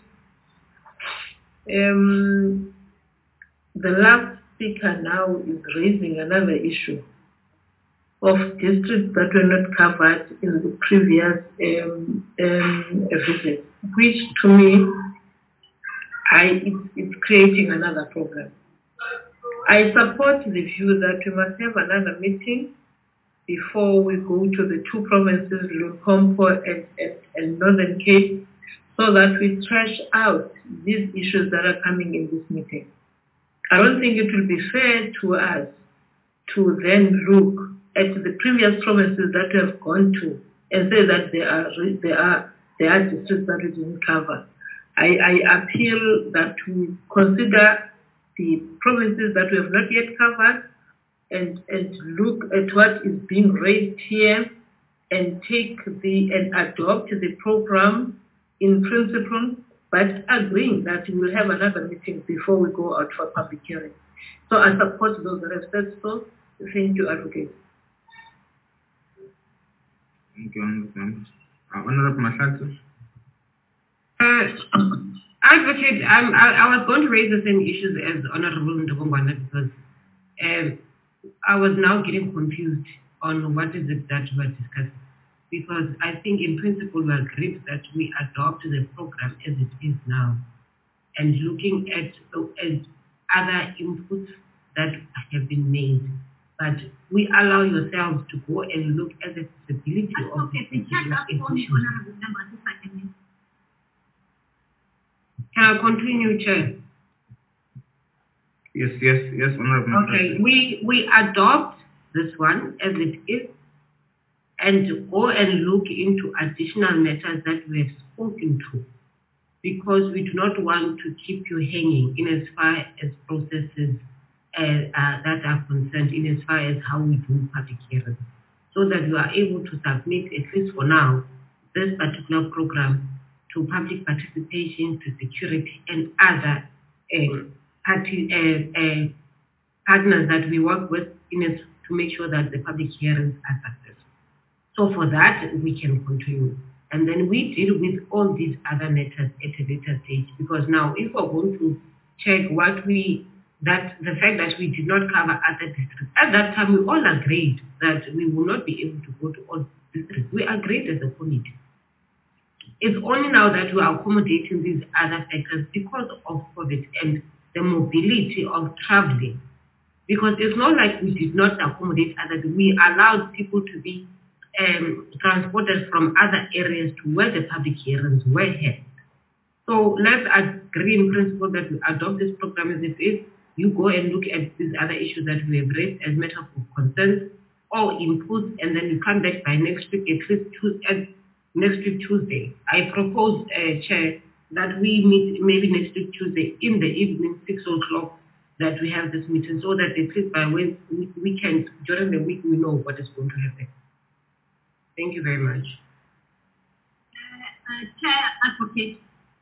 Um, the last speaker now is raising another issue of districts that were not covered in the previous um, um, visit, which to me, I, it's, it's creating another problem. I support the view that we must have another meeting before we go to the two provinces, Limpopo and, and, and Northern Cape, so that we thrash out these issues that are coming in this meeting. I don't think it will be fair to us to then look at the previous provinces that we have gone to and say that there are there are there are districts that we didn't cover. I, I appeal that we consider the provinces that we have not yet covered and, and look at what is being raised here and take the and adopt the program in principle, but agreeing that we will have another meeting before we go out for public hearing. So I support those that have said so. Thank you, Advocate. Thank you, Honorable uh, Honorable Mashatsi. Uh, Advocate, um, I, I was going to raise the same issues as Honorable Ndobongwana because um, I was now getting confused on what is it that we are discussing. Because I think in principle we agreed that we adopt the program as it is now and looking at, at other inputs that have been made. But we allow yourselves to go and look at the feasibility That's of okay. the The chair just told me, Honorable Members, if I can. Can I continue, Chair? Yes, yes, yes, Honorable Okay, Mashatsi. we, we adopt this one as it is and go and look into additional matters that we have spoken to, because we do not want to keep you hanging in as far as processes uh, uh, that are concerned, in as far as how we do public hearings, so that you are able to submit, at least for now, this particular program to public participation, to security, and other uh, party, uh, uh, partners that we work with in as, to make sure that the public hearings are successful. So for that, we can continue. And then we deal with all these other matters at a later stage, because now if we're going to check what we, that the fact that we did not cover other districts, at that time we all agreed that we will not be able to go to all districts. We agreed as a committee. It's only now that we are accommodating these other factors because of COVID and the mobility of traveling. Because it's not like we did not accommodate others. We allowed people to be Um, transported from other areas to where the public hearings were held. So let's agree in principle that we adopt this program as it is. You go and look at these other issues that we have raised as matters of concern or input, and then you come back by next week, at least Tuesday, next week Tuesday. I propose, uh, Chair, that we meet maybe next week Tuesday in the evening, six o'clock, that we have this meeting, so that at least by Wednesday weekend, during the week, we know what is going to happen. Thank you very much. Uh, uh, Chair, Advocate.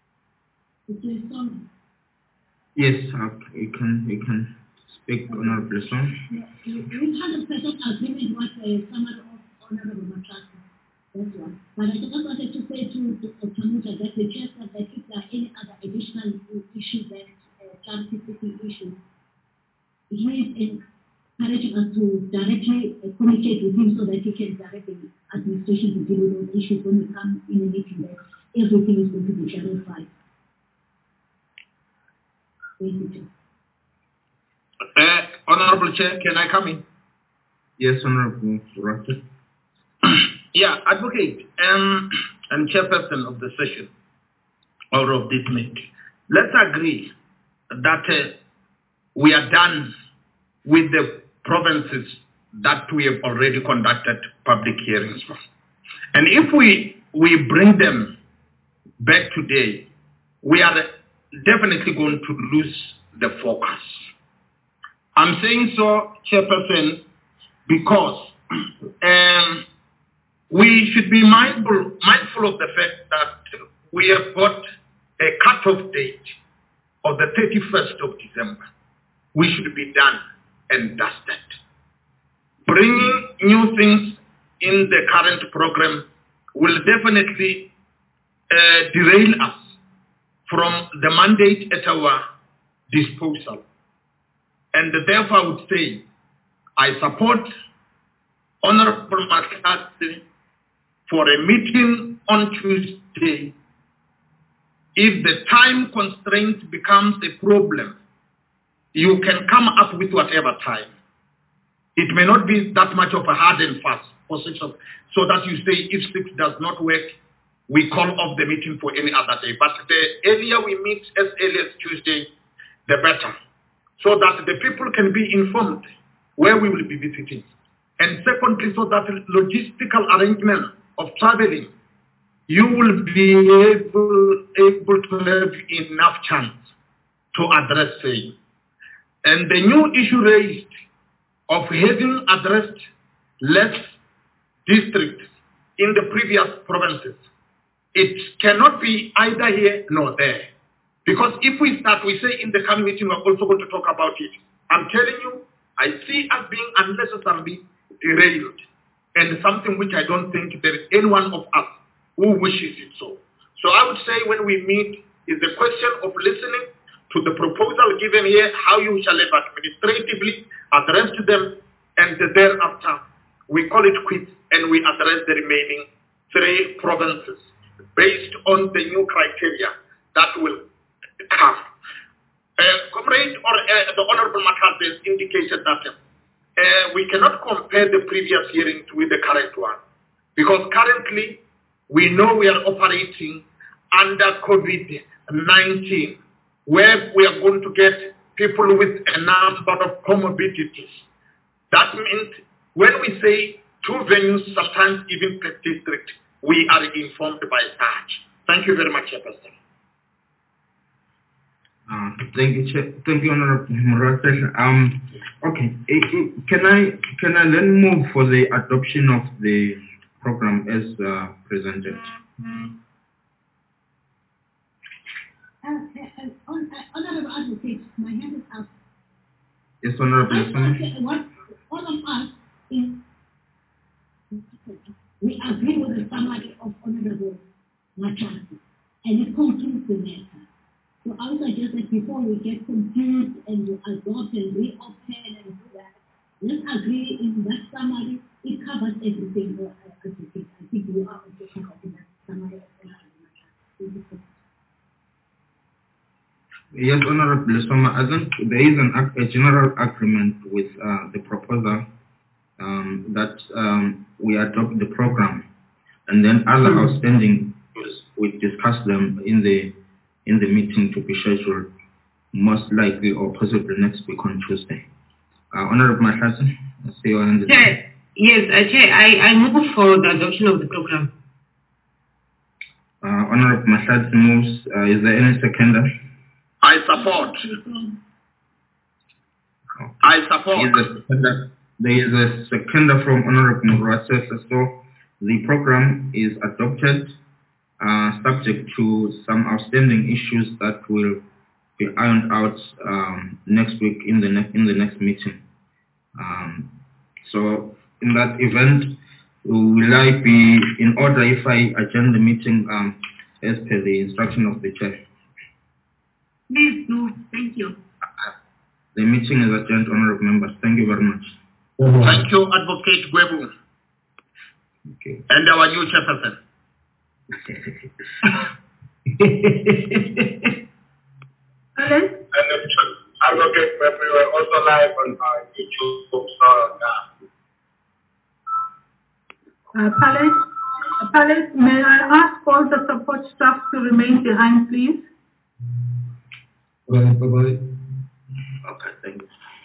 Yes, uh, you can you can speak, Honorable Son. We one hundred percent agreement with the summary of Honorable Mashatsi. That's one. But I just wanted to say to Doctor Muta that the chair said that if there are any other additional issues that uh, child-specific issues, he is encouraging us to directly uh, communicate with him so that he can direct the administration to deal with those issues when we come in a meeting that everything is going to be clarified. Thank you, Chair. Honorable Chair, can I come in? Yes, Honorable Russell. Yeah, Advocate um, and Chairperson of the session or of this meeting. Let's agree that uh, we are done with the provinces that we have already conducted public hearings for. And if we, we bring them back today, we are definitely going to lose the focus. I'm saying so, Chairperson, because um, we should be mindful, mindful of the fact that we have got a cut-off date of the thirty-first of December. We should be done and dusted. Bringing new things in the current program will definitely uh, derail us from the mandate at our disposal. And therefore I would say, I support Honorable McCarthy for a meeting on Tuesday. If the time constraint becomes a problem, you can come up with whatever time. It may not be that much of a hard and fast position, so that you say if six does not work, we call off the meeting for any other day. But the earlier we meet as early as Tuesday, the better, so that the people can be informed where we will be visiting. And secondly, so that logistical arrangement of traveling, you will be able, able to have enough chance to address it. And the new issue raised of having addressed less districts in the previous provinces, it cannot be either here nor there. Because if we start, we say in the coming meeting, we're also going to talk about it. I'm telling you, I see us being unnecessarily derailed, and something which I don't think there is any one of us who wishes it so. So I would say when we meet is the question of listening to the proposal given here, how you shall have administratively address them, and thereafter we call it quits and we address the remaining three provinces based on the new criteria that will come. Uh, Comrade or uh, the Honorable McCarthy has indicated that uh, we cannot compare the previous hearing with the current one, because currently we know we are operating under COVID nineteen, where we are going to get people with a number of comorbidities. That means when we say two venues, sometimes even per district, we are informed by such. Thank you very much, Chairperson. Uh, thank you, Chair. Thank you, Honorable Muratel. Um, okay, can I can I then move for the adoption of the program as uh, presented? Uh, uh, uh, on, uh, Honorable Advocate, my hand is up. Yes, Honorable. Okay, what all of us in we agree with the summary of Honorable Machasi, and it concludes the matter. So I would suggest that before we get confused and we adopt and reopen and do that, let's agree in that summary. It covers everything. Uh, I think I think we are also covered in that summary of Honorable Machasi. Yes, Honorable Soma, I think there is an, a general agreement with uh, the proposer um, that um, we adopt the program, and then other outstanding issues, we discuss them in the in the meeting to be scheduled, most likely or possibly next week on Tuesday. Uh, Honorable Mashasi, I see you on the Chair, yes, uh, Chair, I, I move for the adoption of the program. Uh, Honorable Mashasi moves. Uh, is there any seconder? I support. I support. There is a seconder from Honorable Muratel, so the program is adopted, uh, subject to some outstanding issues that will be ironed out um, next week in the ne in the next meeting. Um, so in that event, will I be in order if I adjourn the meeting um, as per the instruction of the chair? Please do. Thank you. The meeting is adjourned, honorable members. Thank you very much. Thank you, Advocate Gwebu. Okay. And our new chairperson. Alan? And Advocate Gwebu, I would also live on our YouTube. So, uh, uh, Palace, uh, Palace, may I ask all the support staff to remain behind, please? Bye bye. Okay, thank you.